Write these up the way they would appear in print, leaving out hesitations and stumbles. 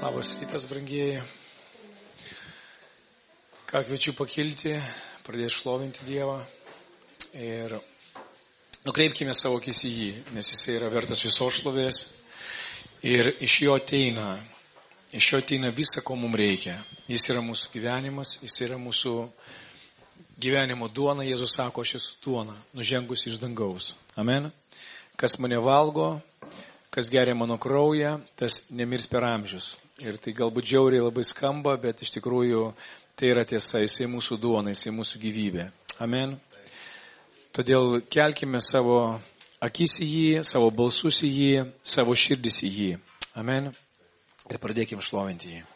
Labas rytas, brangieji. Ką kviečiu pakilti, pradėti šlovinti Dievą ir nukreipkime savo akis į jį, nes jisai yra vertas visos šlovės ir iš jo ateina visa, ko mums reikia. Jis yra mūsų gyvenimas, jis yra mūsų gyvenimo duona. Jėzus sako, aš esu duona, nužengus iš dangaus. Amen. Kas mane valgo, kas geria mano kraują, tas nemirs per amžius. Ir tai galbūt žiauriai labai skamba, bet iš tikrųjų tai yra tiesa, jisai mūsų duona, jisai mūsų gyvybė. Amen. Todėl kelkime savo akis į jį, savo balsus į jį, savo širdis į jį. Amen. Ir pradėkime šlovinti jį.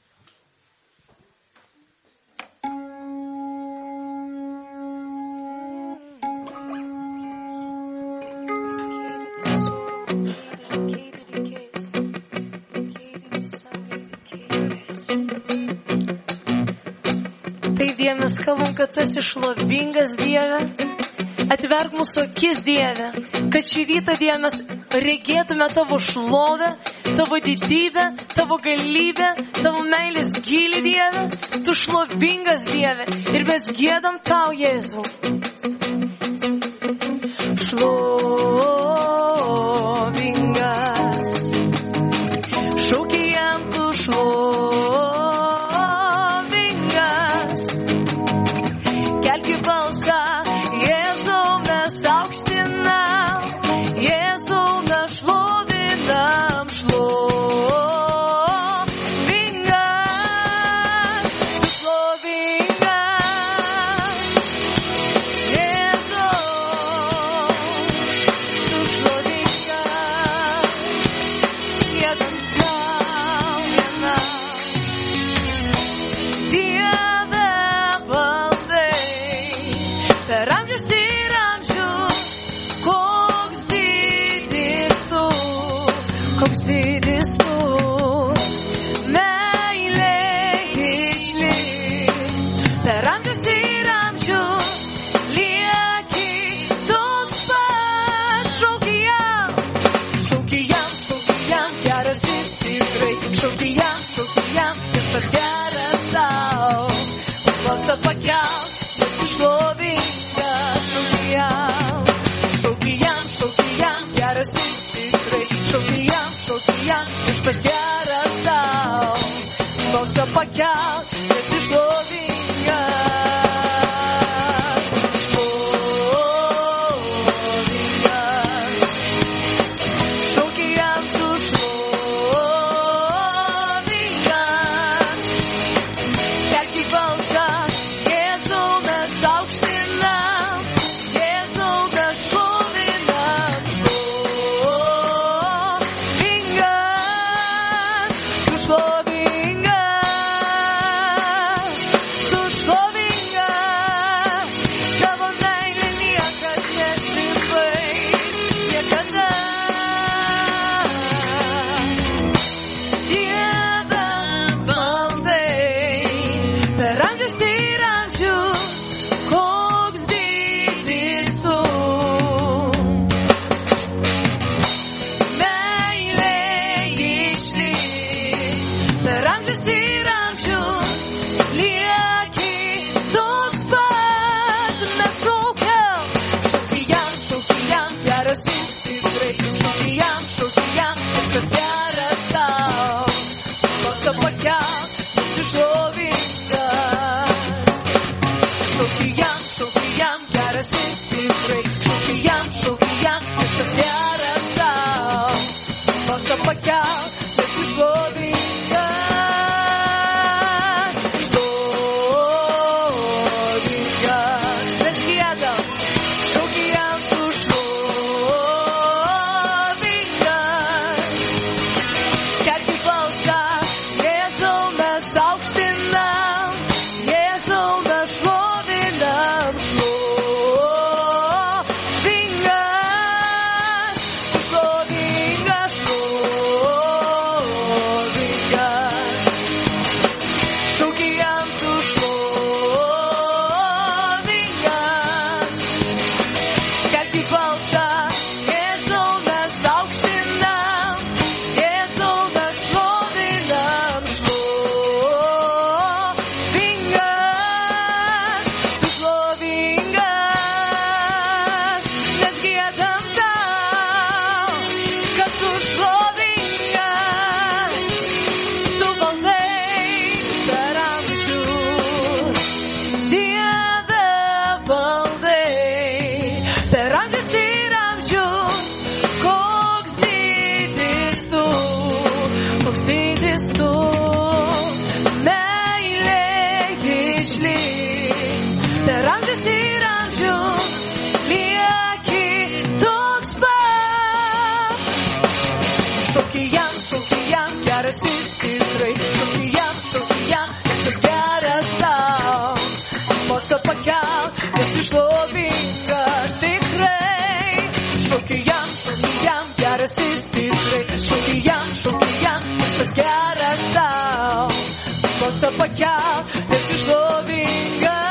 Mes kalbam, kad tu esi šlovingas, Dieve. Atverk mūsų akis, Dieve, kad šį rytą, Dieve, mes regėtume tavo šlovę, tavo didybę, tavo galybę, tavo meilės gilį, Dieve. Tu šlovingas, Dieve, ir mes giedam tau, Jėzau. Šlovingas, šauki jam tu tikrai. Šaukijam, viskas geras tau. Balsą pakelk, esi šlovingas tikrai. Šaukijam, geras jis tikrai. Šaukijam, viskas geras tau. Balsą pakelk, esi šlovingas.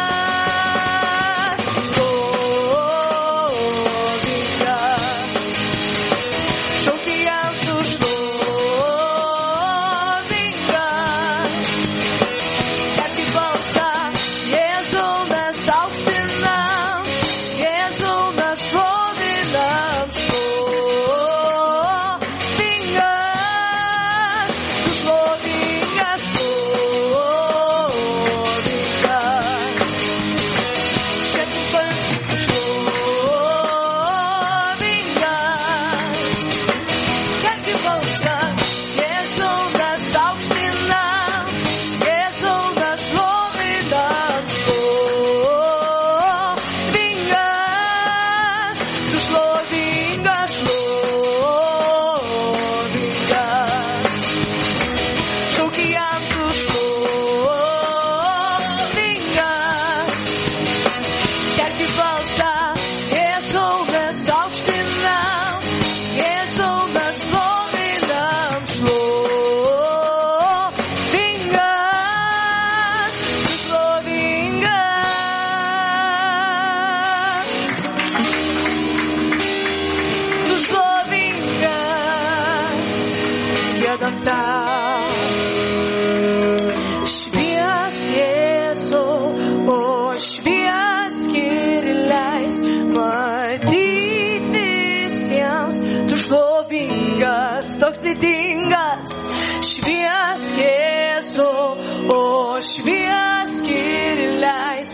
Šviesk ir leisk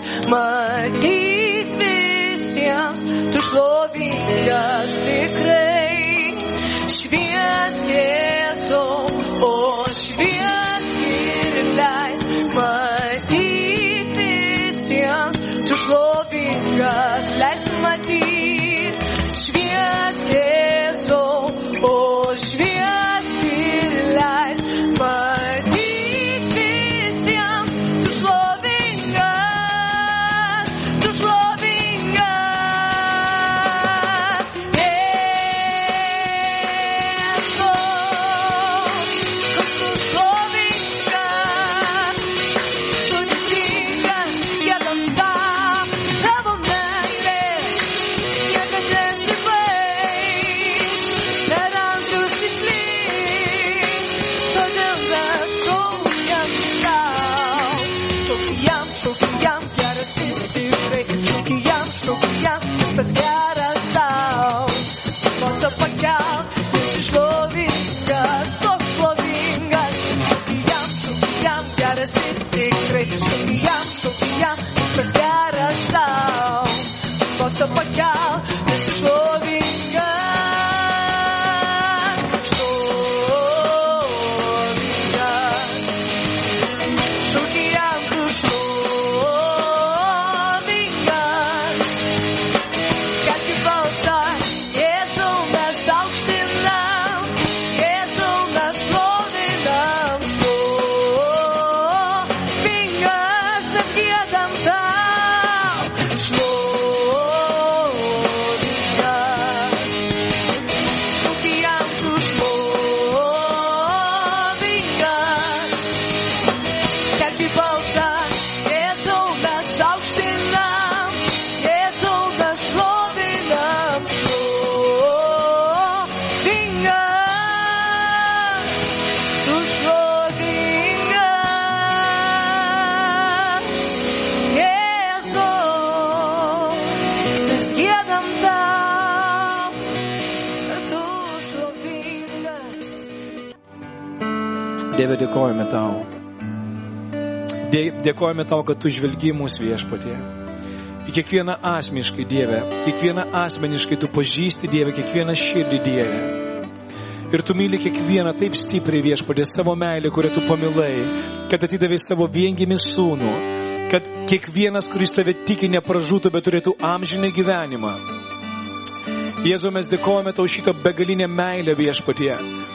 matyt visiems, tu šlovingas tikrai. Šviesk Jėzau, o šviesk ir leisk matyt visiems, tu šlovingas, leisk matyt. Šviesk Jėzau, o šviesk ir leisk matyt. Viskas geras tau. Balsą pakelk, esi šlovingas, toks šlovingas. Šaukijam, geras jis tikrai. Šaukijam, viskas geras tau. Balsą pakelk, esi šlovingas. Dieve, dėkojame tau. Dėkojame tau, kad tu žvelgi mūsų Viešpatie. Į kiekvieną asmeniškai, Dieve, kiekvieną asmeniškai tu pažįsti, Dieve, kiekvieną širdį, Dieve. Ir tu myli kiekvieną taip stipriai, Viešpatie, savo meilę, kurią tu pamilai, kad atidavai savo viengimį sūnų, kad kiekvienas, kuris tave tiki, nepražūtų, bet turėtų amžinį gyvenimą. Jėzau, mes dėkojame tau šitą begalinę meilę, Viešpatie.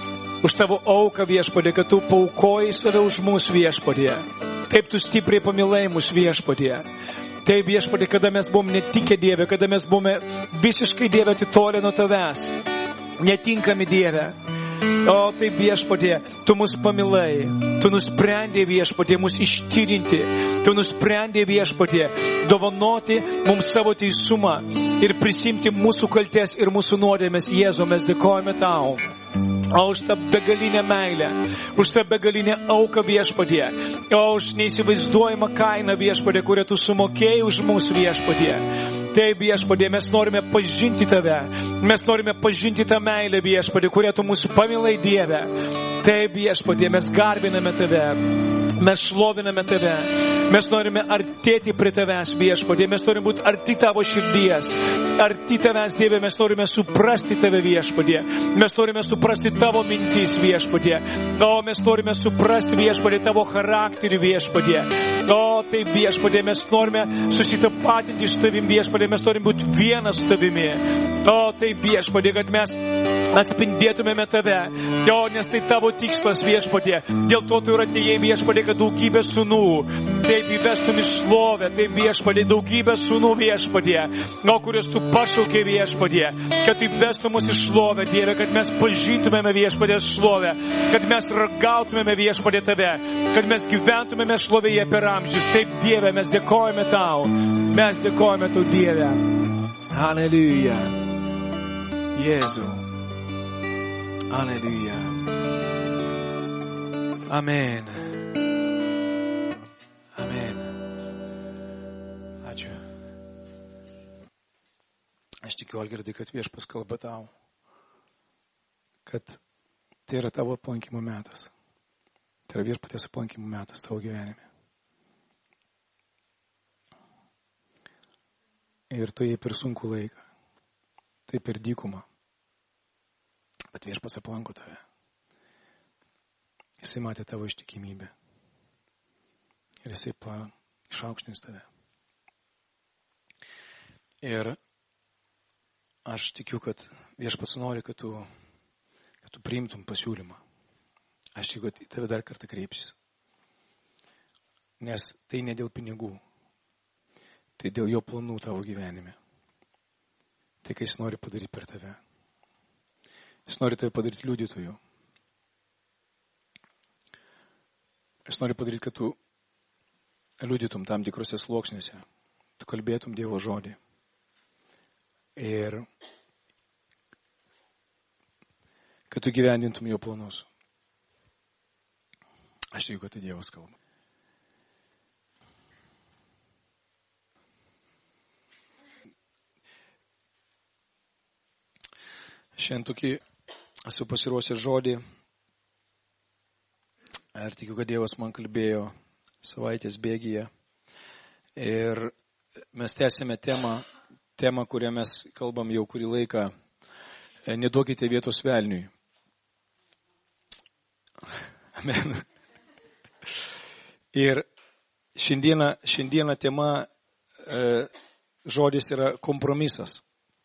už tavo auką viešpatie, kad tu paukojai save už mūsų viešpatie. Taip tu stipriai pamilai mūsų viešpatie. Taip viešpatie, kada mes buvom netikę Dieve, kada mes buvome visiškai Dieve atitolę nuo tavęs, netinkami Dieve. O taip viešpatie, tu mus pamilai, tu nusprendė viešpatie mus ištyrinti, tu nusprendė viešpatie dovanoti mums savo teisumą ir prisimti mūsų kaltes ir mūsų nuodėmes. Jėzau, mes dėkojame tau. O už tą begalinę meilę, už tą begalinę auką viešpatie, o už neįsivaizduojamą kainą viešpatie, kurią tu sumokėjai už mūsų viešpatie. Taip viešpatie, mes norime pažinti tave, mes norime pažinti tą meilę viešpatie, kurią tu mūsų pamilai Dieve. Taip viešpatie, mes garbiname tave, mes šloviname tave, mes norime artėti prie tavęs viešpatie, mes norime būti arti tavo širdies, arti tavęs Dieve, mes norime suprasti tave viešpatie, mes norime suprasti tavo mintis viešpatie, o mes norime suprasti viešpatie tavo charakterį viešpatie, o taip viešpatie, mes norime susitapatinti su tavim viešpatie, mes norime būti vienas su tavimi, o taip viešpatie, kad mes atspindėtumėme tave, jo, nes tai tavo tikslas viešpatie, dėl to tu ir atėjai viešpatie, kad daugybė sūnų, taip įvestum į šlovę, taip viešpatie, daugybė sūnų viešpatie, o kurios tu pašaukė viešpatie, kad įvestum mus į šlovę, Dieve, kad mes pažintumėme viešpatie šlovę, kad mes ragautumėme viešpatie tave, kad mes gyventumėme šlovėje per amžius. Taip Dieve, mes dėkojame tau, mes dėkojame tau Dieve. Halleluja. Jėzau. Halleluja. Amen. Amen. Ačiū. Aš tikiu, Algirdai, kad Viešpats kalba tau, kad tai yra tavo aplankimo metas. Tai yra Viešpaties aplankimo metas tavo gyvenime. Ir tu jai per sunku laiką. Tai per dykumą. Bet Viešpats aplanko tave. Jisai matė tavo ištikimybę. Ir jisai išaukštins tave. Ir aš tikiu, kad Viešpats nori, kad tu priimtum pasiūlymą. Aš tikiu, kad į tave dar kartą kreipsis. Nes tai ne dėl pinigų. Tai dėl jo planų tavo gyvenime. Tai, kai jis nori padaryti per tave. Jis nori tave padaryti liudytoju. Jis nori padaryti, kad tu liudytum tam tikrose sluoksniuose. Tu kalbėtum Dievo žodį. Ir kad tu gyvendintum jo planus. Aš tikiu, kad tai Dievas kalba. Šiandien tokį esu pasiruošęs žodį. Ir tikiu, kad Dievas man kalbėjo savaitės bėgyje. Ir mes tęsime temą, kurią mes kalbam jau kurį laiką. Neduokite vietos velniui. Amen. Ir šiandieną tema žodis yra kompromisas.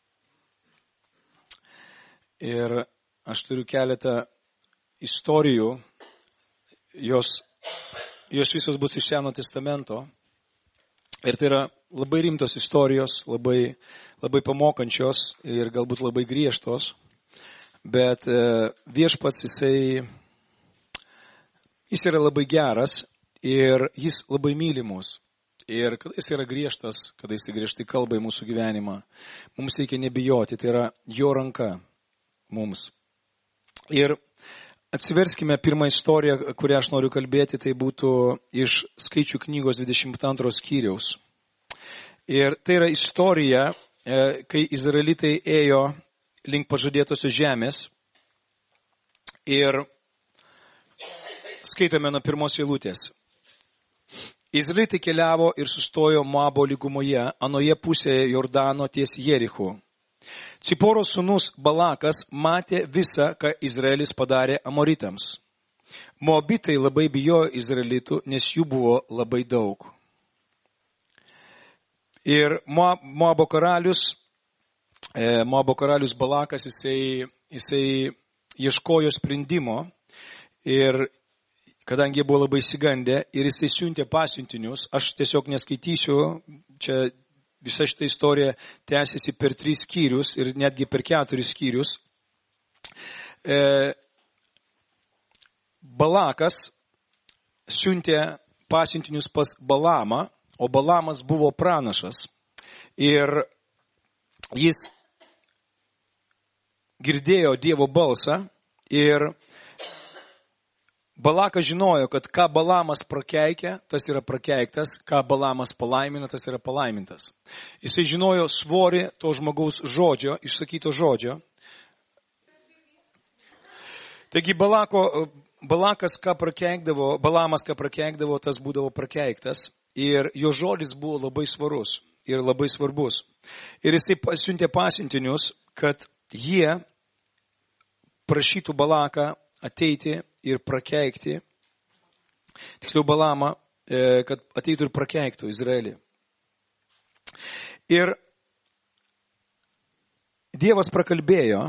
Ir aš turiu keletą istorijų, jos visos bus iš Seno testamento. Ir tai yra labai rimtos istorijos, labai pamokančios ir galbūt labai griežtos. Bet Viešpats jis yra labai geras ir jis labai myli mus. Ir kada jis yra griežtas, kada jis griežtai kalba į mūsų gyvenimą, mums reikia nebijoti, tai yra jo ranka mums. Ir atsiverskime pirmą istoriją, kurią aš noriu kalbėti, tai būtų iš Skaičių knygos 22 skyriaus. Ir tai yra istorija, kai izraelitai ėjo link pažadėtosios žemės. Ir skaitome nuo pirmos eilutės. Izraelitai keliavo ir sustojo Moabo lygumoje, anoje pusėje Jordano ties Jerichu. Ciporos sūnus Balakas matė visą, ką Izraelis padarė amoritams. Moabitai labai bijojo izraelitų, nes jų buvo labai daug. Ir Moabo karalius Balakas, jisai ieškojo sprendimo ir kadangi buvo labai išsigandę ir jisai siuntė pasiuntinius, aš tiesiog neskaitysiu, čia visa šita istorija tęsiasi per 3 skyrius ir netgi per 4 skyrius. Balakas siuntė pasiuntinius pas Balamą, o Balamas buvo pranašas ir jis girdėjo Dievo balsą ir Balakas žinojo, kad ką Balamas prakeikia, tas yra prakeiktas, ką Balamas palaimina, tas yra palaimintas. Jisai žinojo svorį to žmogaus žodžio, išsakyto žodžio. Taigi Balamas ką prakeikdavo, tas būdavo prakeiktas ir jo žodis buvo labai svarus ir labai svarbus. Ir jisai pasiuntė pasiuntinius, kad jie prašytų Balaką ateiti ir prakeikti, tiksliau Balamą, kad ateitų ir prakeiktų Izraelį. Ir Dievas prakalbėjo,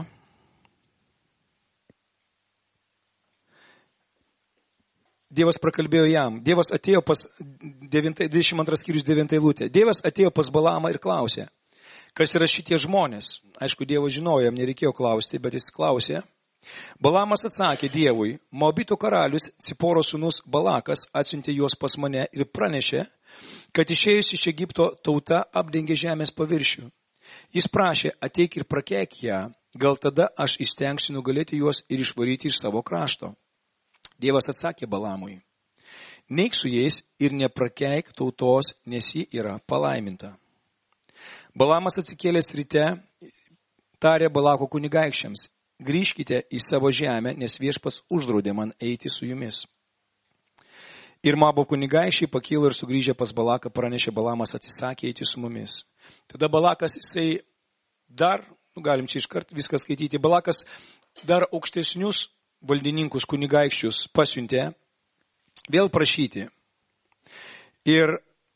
jam. Dievas atėjo pas 22 skyrius 9 eilutė. Dievas atėjo pas Balamą ir klausė, kas yra šitie žmonės. Aišku, Dievas žinojo, jam nereikėjo klausti, bet jis klausė. Balamas atsakė Dievui, Moabito karalius Ciporo sūnus Balakas atsiuntė juos pas mane ir pranešė, kad išėjus iš Egipto tauta apdengė žemės paviršių. Jis prašė, ateik ir prakeik ją, gal tada aš įstengsiu nugalėti juos ir išvaryti iš savo krašto. Dievas atsakė Balamui, neik su jais ir neprakeik tautos, nes ji yra palaiminta. Balamas atsikėlęs ryte tarė Balako kunigaikščiams, grįžkite į savo žemę, nes Viešpats uždraudė man eiti su jumis. Ir Moabo kunigaikščiai pakilo ir sugrįžę pas Balaką pranešė, Balamas atsisakė eiti su mumis. Tada Balakas, jisai dar, galim čia iškart viską skaityti, Balakas dar aukštesnius valdininkus kunigaikščius pasiuntė vėl prašyti. Ir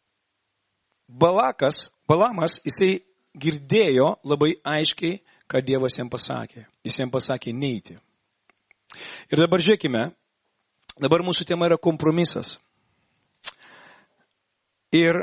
Balamas, jisai girdėjo labai aiškiai, ką Dievas jam pasakė. Jis jam pasakė neiti. Ir dabar žiūrėkime, dabar mūsų tema yra kompromisas. Ir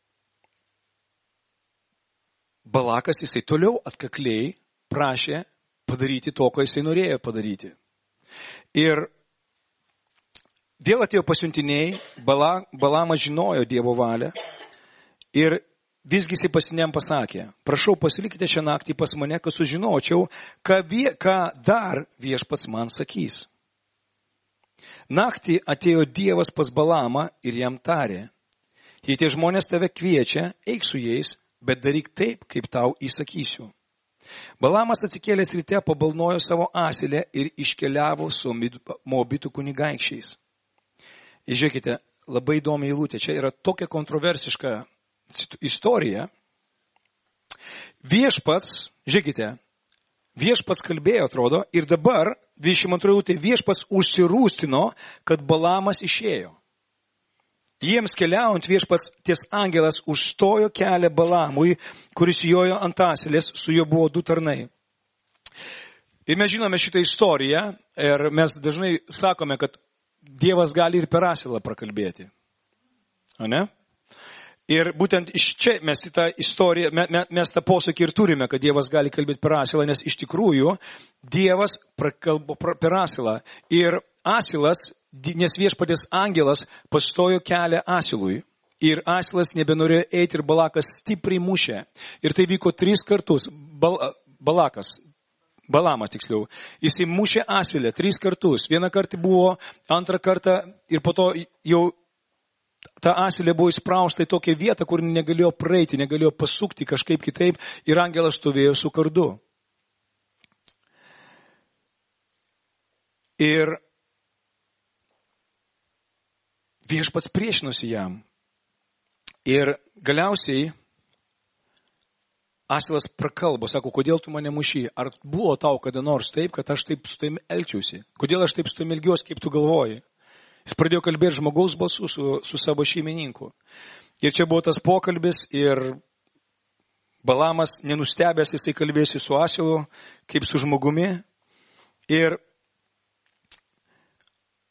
Balakas jisai toliau atkakliai prašė padaryti to, ko jisai norėjo padaryti. Ir vėl atėjo pasiuntiniai, Balamas žinojo Dievo valią ir visgi jisai pasiniam pasakė, prašau pasilikite šią naktį pas mane, kad sužinočiau, ką dar Viešpats man sakys. Naktį atėjo Dievas pas Balamą ir jam tarė, jei tie žmonės tave kviečia, eik su jais, bet daryk taip, kaip tau įsakysiu. Balamas atsikėlęs ryte pabalnojo savo asilę ir iškeliavo su Moabitų kunigaikščiais. Ir žiūrėkite, labai įdomi eilutė, čia yra tokia kontroversiška istorija. Viešpats kalbėjo, atrodo, ir dabar 22 eilutė Viešpats užsirūstino, kad Balamas išėjo. Jiems keliaujant Viešpats ties angelas užstojo kelią Balamui, kuris jojo ant asilės, su juo buvo 2 tarnai. Ir mes žinome šitą istoriją ir mes dažnai sakome, kad Dievas gali ir per asilą prakalbėti. O ne? Ir būtent iš čia mes tą istoriją, mes tą posakį ir turime, kad Dievas gali kalbėti per asilą, nes iš tikrųjų Dievas prakalbo per asilą. Ir asilas, nes Viešpaties angelas pastojo kelią asilui. Ir asilas nebenorėjo eiti ir Balakas stipriai mušė. Ir tai vyko 3 kartus. Balamas tiksliau. Jis mušė asilę 3 kartus. Vieną kartą buvo, antrą kartą ir po to jau ta asilė buvo įsprausta į tokią vietą, kur negalėjo praeiti, negalėjo pasukti kažkaip kitaip ir angelas stovėjo su kardu. Ir Viešpats priešinosi jam. Ir galiausiai asilas prakalbo, sako, kodėl tu mane muši? Ar buvo tau kada nors taip, kad aš taip su tavim elgčiausi? Kodėl aš taip su tavim elgiuosi, kaip tu galvoji? Jis pradėjo kalbėti žmogaus balsu su savo šeimininku. Ir čia buvo tas pokalbis ir Balamas nenustebęs, jisai kalbėsi su asilu, kaip su žmogumi. Ir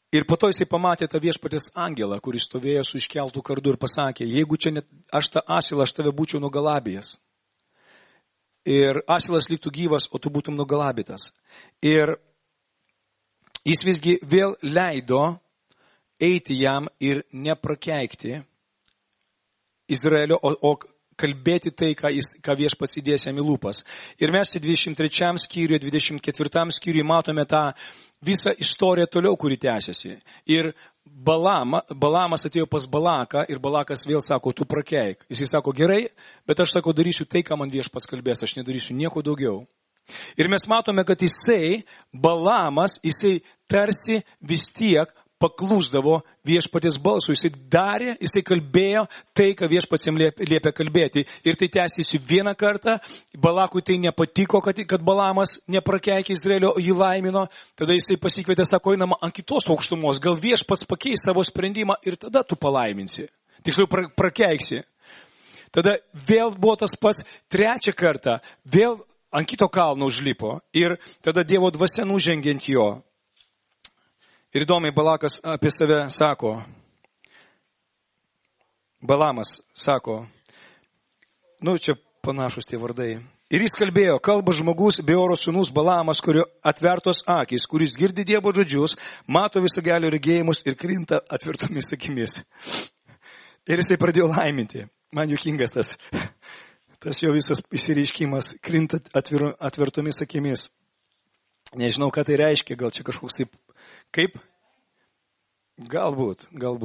Ir po to jisai pamatė tą viešpatės angelą, kuris stovėjo su iškeltų kardu ir pasakė, jeigu čia net aš tą asilą, aš tave būčiau nugalabijęs. Ir asilas liktų gyvas, o tu būtum nugalabytas. Ir jis visgi vėl leido eiti jam ir neprakeikti Izraelio, o kalbėti tai, ką viešpats įdės jam į lūpas. Ir mes 23 skyriuje, 24 skyriuje matome tą visą istoriją toliau, kuri tęsiasi. Ir Balamas atėjo pas Balaką ir Balakas vėl sako, tu prakeik. Jis sako, gerai, bet aš sako, darysiu tai, ką man viešpats kalbės, aš nedarysiu nieko daugiau. Ir mes matome, kad Balamas, jisai tarsi vis tiek paklusdavo viešpatės balsui. Jisai darė, jisai kalbėjo tai, ką viešpats jam liepė kalbėti. Ir tai tęsiasi vieną kartą. Balakui tai nepatiko, kad Balamas neprakeikė Izraelio, jį laimino. Tada jisai pasikvietė, sako, einama ant kitos aukštumos. Gal viešpats pakeis savo sprendimą ir tada tu palaiminsi. Tiksliau prakeiksi. Tada vėl buvo tas pats trečią kartą. Vėl ant kito kalno užlipo. Ir tada Dievo dvasia nužengiant jo. Ir įdomiai Balakas apie save sako, Balamas sako, čia panašus tie vardai. Ir jis kalbėjo, kalba žmogus, Beoro sūnus Balamas, kurio atvertos akys, kuris girdi Dievo žodžius, mato visagelio regėjimus ir krinta atvertomis akimis. Ir jisai pradėjo laiminti. Man juokingas tas jo visas išsireiškimas, krinta atvertomis akimis. Nežinau, ką tai reiškia, gal čia kažkoks taip. Kaip? Galbūt.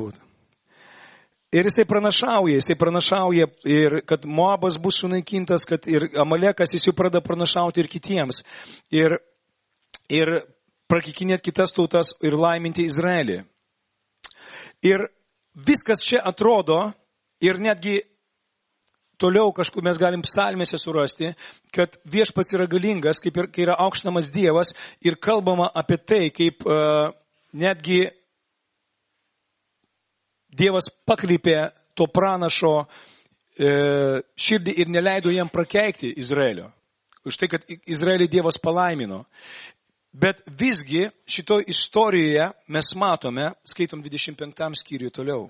Ir jisai pranašauja ir kad Moabas bus sunaikintas, kad ir Amalekas jis jau pradeda pranašauti ir kitiems. Ir prakikinėti kitas tautas ir laiminti Izraelį. Ir viskas čia atrodo ir netgi toliau kažkur mes galim psalmėse surasti, kad viešpats yra galingas, kai yra aukštinamas Dievas ir kalbama apie tai, kaip netgi Dievas pakreipė to pranašo širdį ir neleido jam prakeikti Izraelio. Už tai, kad Izraelį Dievas palaimino. Bet visgi šitoj istorijoje mes matome, skaitom 25 skyriui toliau.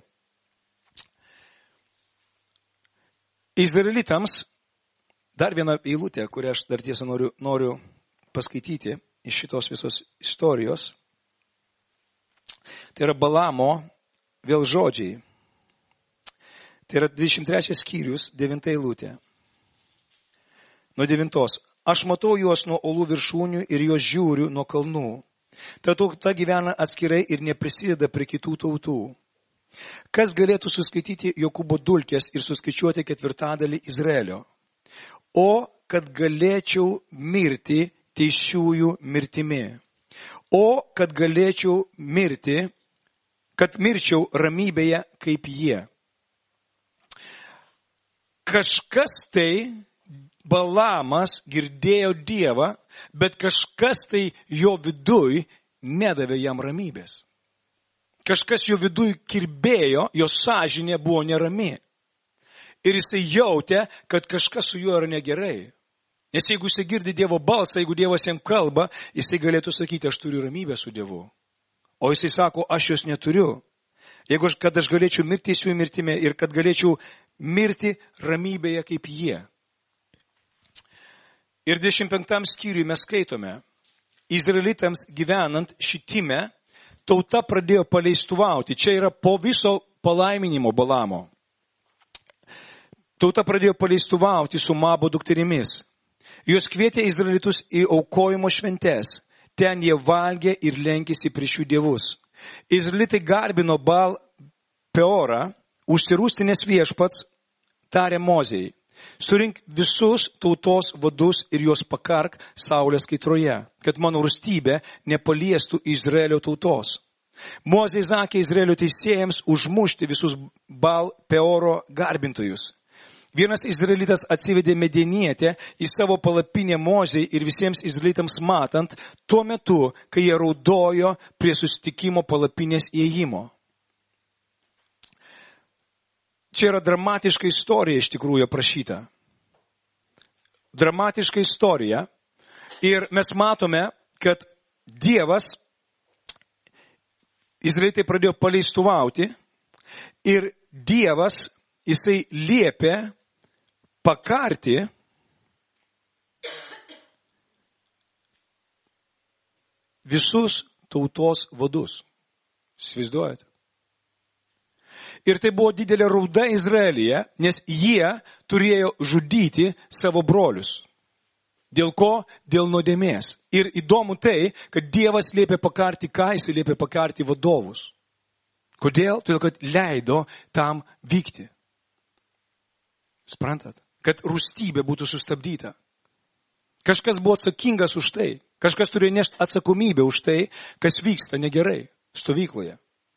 Izraelitams, dar viena eilutė, kurią aš dar tiesą noriu paskaityti iš šitos visos istorijos. Tai yra Balamo vėl žodžiai. Tai yra 23 skyrius, 9 eilutė. Nuo 9. Aš matau juos nuo olų viršūnių ir juos žiūriu nuo kalnų. Ta tauta gyvena atskirai ir neprisideda prie kitų tautų. Kas galėtų suskaityti Jokūbo dulkes ir suskaičiuoti 1/4 Izraelio? O kad galėčiau mirti teisiųjų mirtimi. O kad galėčiau mirti, kad mirčiau ramybėje kaip jie. Kažkas tai Balamas girdėjo Dievą, bet kažkas tai jo viduj nedavė jam ramybės. Kažkas jo viduj kirbėjo, jo sąžinė buvo nerami. Ir jisai jautė, kad kažkas su juo yra negerai. Nes jeigu jisai girdi Dievo balsą, jeigu Dievas jam kalba, jisai galėtų sakyti, aš turiu ramybę su Dievu. O jisai sako, aš jos neturiu. Kad aš galėčiau mirti teisiųjų mirtimi ir kad galėčiau mirti ramybėje kaip jie. Ir 25 skyriui mes skaitome, Izraelitams gyvenant šitime, tauta pradėjo paleistuvauti. Čia yra po viso palaiminimo Balamo. Tauta pradėjo paleistuvauti su Moabo dukterimis. Jos kvietė Izraelitus į aukojimo šventes. Ten jie valgė ir lenkėsi prieš jų dievus. Izraelitai garbino Baal Peorą, užsirūstinės viešpats tarė Mozei. Surink visus tautos vadus ir juos pakark saulės kaitroje, kad mano rūstybė nepaliestų Izraelio tautos. Mozė sakė Izraelio teisėjams užmušti visus Baal Peoro garbintojus. Vienas izraelitas atsivedė medienietę į savo palapinę Mozei ir visiems izraelitams matant, tuo metu, kai jie raudojo prie susitikimo palapinės įėjimo. Čia yra dramatiška istorija iš tikrųjų aprašyta. Dramatiška istorija. Ir mes matome, kad Dievas Izraelitai pradėjo paleistuvauti ir Dievas, jisai liepė pakarti visus tautos vadus. Įsivaizduojate? Ir tai buvo didelė rauda Izraelyje, nes jie turėjo žudyti savo brolius. Dėl ko? Dėl nuodėmės. Ir įdomu tai, kad Dievas liepė pakarti, ką jis liepė pakarti vadovus. Kodėl? Todėl, kad leido tam vykti. Suprantat? Kad rūstybė būtų sustabdyta. Kažkas buvo atsakingas už tai. Kažkas turėjo nešti atsakomybę už tai, kas vyksta negerai stovykloje.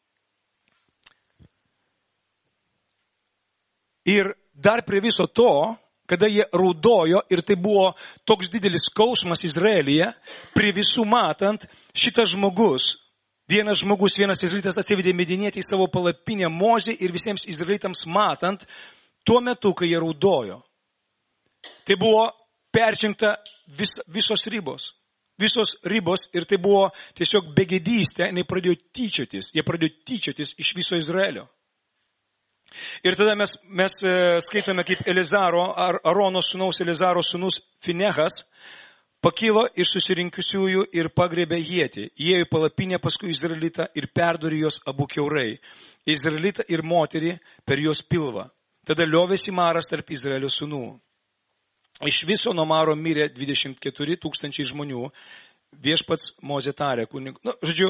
Ir dar prie viso to, kada jie raudojo ir tai buvo toks didelis skausmas Izraelyje, prie visų matant, šitas žmogus, vienas izraelitas atsivedė Midianietį į savo palapinę Mozę ir visiems izraelitams matant, tuo metu, kai jie raudojo. Tai buvo peržengta visos ribos. Visos ribos ir tai buvo tiesiog begėdystė, jie pradėjo tyčiotis iš viso Izraelio. Ir tada mes skaitome, kaip Arono sūnaus Elizaro sūnus Finehas pakilo iš susirinkusiųjų ir pagriebė ietį. Įėjo į palapinę paskui Izraelitą ir perdurė jos abu kiaurai. Izraelitą ir moterį per jos pilvą. Tada liovėsi maras tarp Izraelio sūnų. Iš viso nuo maro mirė 24 000 žmonių. Viešpats Mozė tarė kunigu. Žodžiu,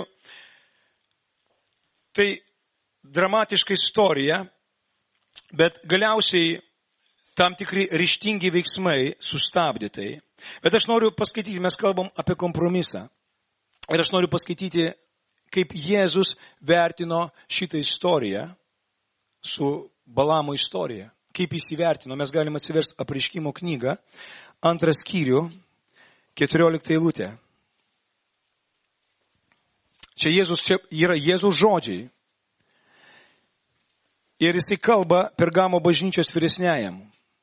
tai dramatiška istorija, bet galiausiai tam tikri ryžtingi veiksmai sustabdė tai. Bet aš noriu paskaityti, mes kalbam apie kompromisą. Ir aš noriu paskaityti, kaip Jėzus vertino šitą istoriją su Balamo istorija. Kaip jis įvertino, mes galime atsiversti Apreiškimo knygą, 2 skyrių, 14 eilutė. Čia yra Jėzaus žodžiai. Ir jisai kalba Pergamo bažnyčios vyresniajam.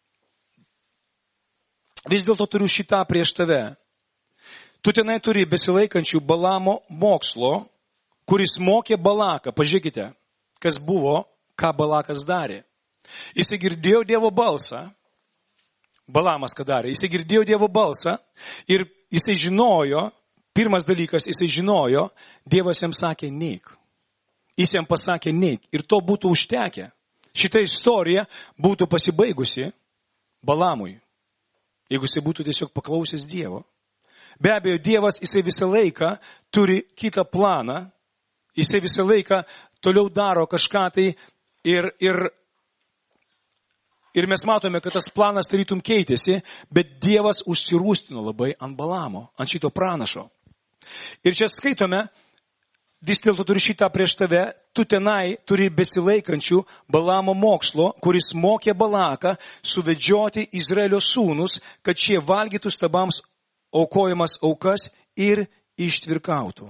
Vis dėlto turiu šitą prieš tave. Tu tenai turi besilaikančių Balamo mokslo, kuris mokė Balaką. Pažiūrėkite, kas buvo, ką Balakas darė. Jisai girdėjo Dievo balsą. Balamas ką darė? Jisai girdėjo Dievo balsą ir jisai žinojo, pirmas dalykas, jisai žinojo, Dievas jam sakė neik. Jis jam pasakė neik ir to būtų užtekę. Šita istorija būtų pasibaigusi Balamui, jeigu jisai būtų tiesiog paklausęs Dievo. Be abejo, Dievas, jisai visą laiką turi kitą planą, jisai visą laiką toliau daro kažką tai ir mes matome, kad tas planas tarytum keitėsi, bet Dievas užsirūstino labai ant Balamo, ant šito pranašo. Ir čia skaitome, vis dėlto turi šitą prieš tave, tu tenai turi besilaikančių Balamo mokslo, kuris mokė Balaką suvedžioti Izraelio sūnus, kad šie valgytų stabams aukojamas aukas ir ištvirkautų.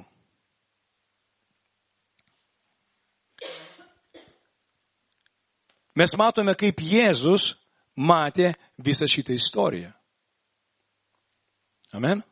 Mes matome, kaip Jėzus matė visą šitą istoriją. Amen.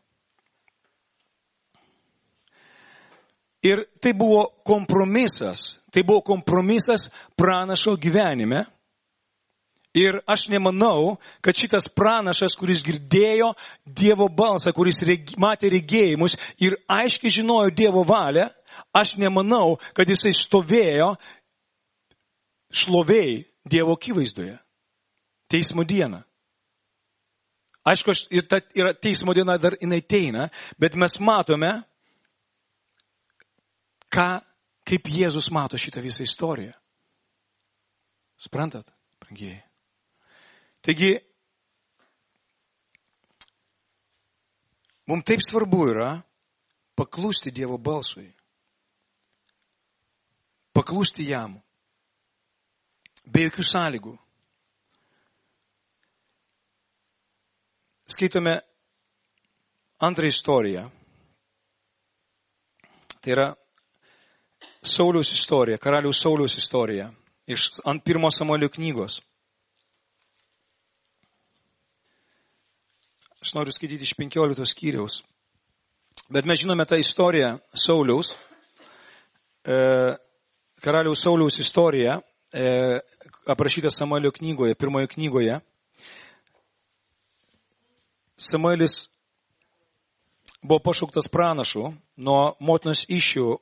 Ir tai buvo kompromisas pranašo gyvenime. Ir aš nemanau, kad šitas pranašas, kuris girdėjo Dievo balsą, kuris matė regėjimus ir aiškiai žinojo Dievo valią, aš nemanau, kad jisai stovėjo šlovėjai Dievo akivaizdoje. Teismo dieną. Aišku, yra teismo diena dar jinai ateina, bet mes matome, kaip Jėzus mato šitą visą istoriją. Suprantat, brangieji? Taigi, mums taip svarbu yra paklusti Dievo balsui. Paklusti jam. Be jokių sąlygų. Skaitome antrą istoriją. Tai yra Sauliaus istorija, karaliaus Sauliaus istorija. Ant 1 Samuelio knygos. Aš noriu skaityti iš 15 skyriaus. Bet mes žinome tą istoriją Sauliaus. karaliaus Sauliaus istorija, aprašyta Samuelio knygoje, pirmoje knygoje. Samuelis buvo pašauktas pranašu nuo motinos iššių.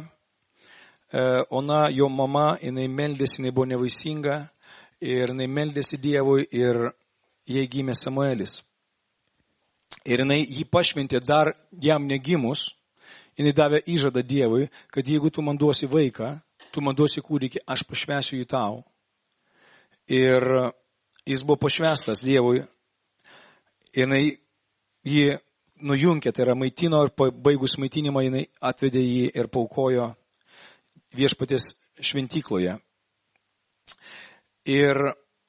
Ona, jo mama, jinai meldėsi, jinai buvo nevaisinga ir jinai meldėsi Dievui ir jai gimė Samuelis. Ir jinai jį pašventė dar jam negimus, jinai davė įžadą Dievui, kad jeigu tu man duosi vaiką, tu man duosi kūdikį, aš pašvęsiu jį tau. Ir jis buvo pašvęstas Dievui. Jinai jį nujunkė, tai yra maitino ir baigus maitinimą jinai atvedė jį ir paukojo viešpaties šventykloje. Ir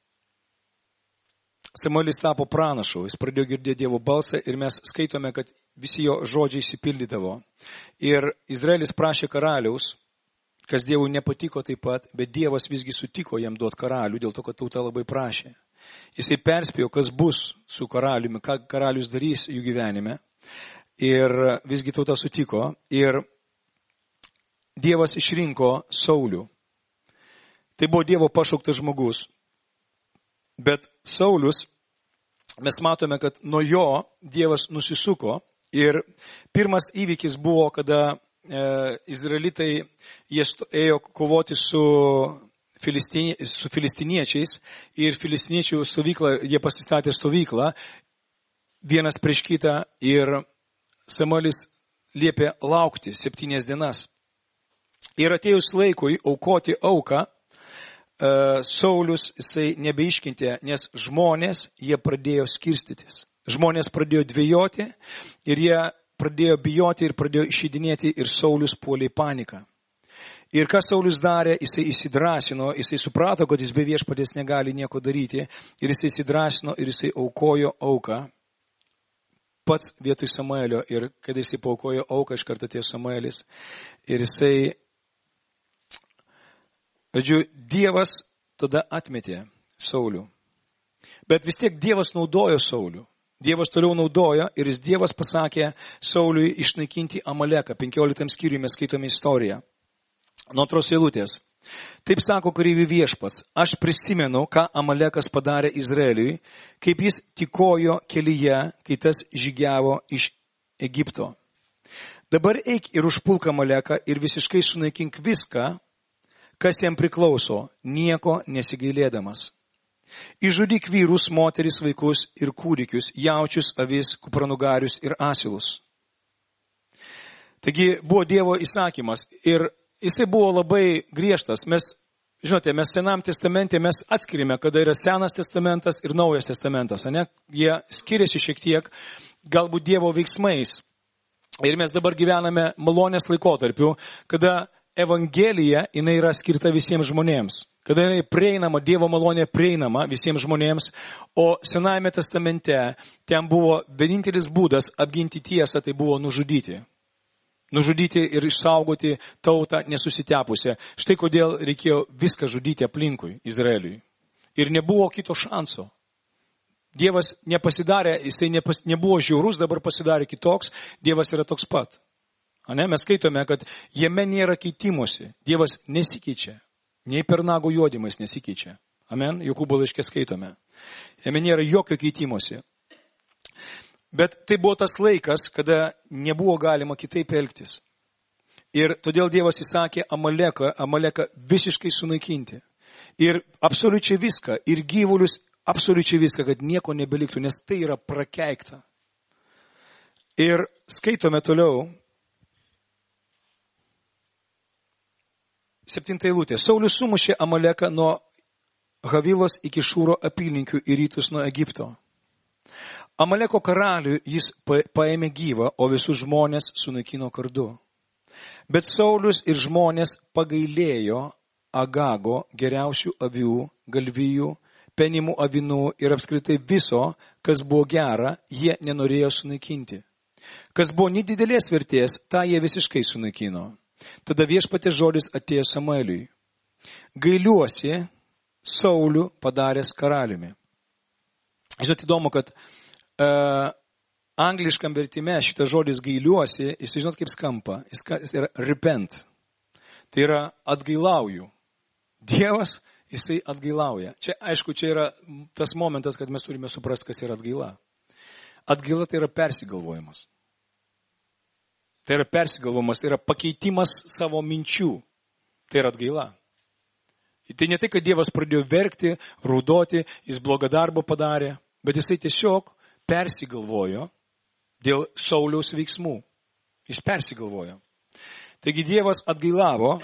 Samuelis tapo pranašu, jis pradėjo girdėti Dievo balsą ir mes skaitome, kad visi jo žodžiai išsipildydavo. Ir Izraelis prašė karaliaus, kas Dievui nepatiko taip pat, bet Dievas visgi sutiko jam duoti karalių, dėl to, kad tauta labai prašė. Jisai perspėjo, kas bus su karaliumi, ką karalius darys jų gyvenime. Ir visgi tauta sutiko. Ir Dievas išrinko Saulių. Tai buvo Dievo pašauktas žmogus. Bet Saulius, mes matome, kad nuo jo Dievas nusisuko. Ir pirmas įvykis buvo, kada izraelitai jie ėjo kovoti su filistiniečiais ir filistiniečių stovyklą, jie pasistatė stovyklą vienas prieš kitą ir Samuelis liepė laukti 7 dienas. Ir atėjus laikui aukoti auką, Saulius jisai nebeiškentė, nes žmonės jie pradėjo skirstytis. Žmonės pradėjo dvejoti ir jie pradėjo bijoti ir pradėjo išeidinėti ir Saulius puolė į paniką. Ir ką Saulius darė, jisai įsidrasino, jisai suprato, kad jis be viešpaties negali nieko daryti ir jisai įsidrasino ir jisai aukojo auką pats vietoj Samuelio. Ir kada jisai paukojo auką, iš karto atėjo Samuelis ir jisai, Dievas tada atmetė Saulių. Bet vis tiek Dievas naudojo Saulių. Dievas toliau naudojo ir Dievas pasakė Sauliui išnaikinti Amaleką. 15 skyriuje mes skaitome istoriją. Nuo antros eilutės. Taip sako kareivių viešpats, aš prisimenu, ką Amalekas padarė Izraeliui, kaip jis tykojo kelyje, kai tas žygiavo iš Egipto. Dabar eik ir užpulk Amaleką ir visiškai sunaikink viską, kas jam priklauso, nieko nesigailėdamas. Išžudyk vyrus, moteris, vaikus ir kūdikius, jaučius, avis, kupranugarius ir asilus. Taigi buvo Dievo įsakymas ir jisai buvo labai griežtas. Mes Senam testamente mes atskirime, kada yra Senas testamentas ir Naujas testamentas. Ne? Jie skiriasi šiek tiek, galbūt Dievo veiksmais. Ir mes dabar gyvename malonės laikotarpiu, kada Evangelija, jinai yra skirta visiems žmonėms. Kada jinai prieinama, Dievo malonė prieinama visiems žmonėms, o Senajame testamente ten buvo vienintelis būdas apginti tiesą, tai buvo nužudyti. Nužudyti ir išsaugoti tautą nesusitepusią. Štai kodėl reikėjo viską žudyti aplinkui Izraeliui. Ir nebuvo kito šanso. Dievas nepasidarė, jisai nebuvo žiaurus, dabar pasidarė kitoks, Dievas yra toks pat. Mes skaitome, kad jame nėra keitimuose. Dievas nesikeičia. Nei per nago juodimais nesikeičia. Amen. Jokūbo laiške skaitome. Jame nėra jokio keitimuose. Bet tai buvo tas laikas, kada nebuvo galima kitaip elgtis. Ir todėl Dievas įsakė Amaleką visiškai sunaikinti. Ir absoliučiai viską, ir gyvulius, absoliučiai viską, kad nieko nebeliktų, nes tai yra prakeikta. Ir skaitome toliau. 7 eilutė. Saulius sumušė Amaleką nuo Havilos iki Šūro apylinkių į rytus nuo Egipto. Amaleko karalių jis paėmė gyvą, o visus žmonės sunaikino kardu. Bet Saulius ir žmonės pagailėjo Agago geriausių avių, galvijų, penimų avinų ir apskritai viso, kas buvo gera, jie nenorėjo sunaikinti. Kas buvo nedidelės vertės, tą jie visiškai sunaikino. Tada viešpaties žodis atėjo Samueliui. Gailiuosi Saulių padaręs karaliumi. Žinot, įdomu, kad angliškam vertime šitas žodis gailiuosi, jis žinot kaip skamba, jis yra repent. Tai yra atgailauju. Dievas, jisai atgailauja. Čia, aišku, čia yra tas momentas, kad mes turime suprasti, kas yra atgaila. Atgaila tai yra persigalvojimas. Tai yra persigalvojimas, tai yra pakeitimas savo minčių. Tai yra atgaila. Tai ne tai, kad Dievas pradėjo verkti, raudoti, jis blogą darbą padarė, bet jisai tiesiog persigalvojo dėl Sauliaus veiksmų. Jis persigalvojo. Taigi Dievas atgailauju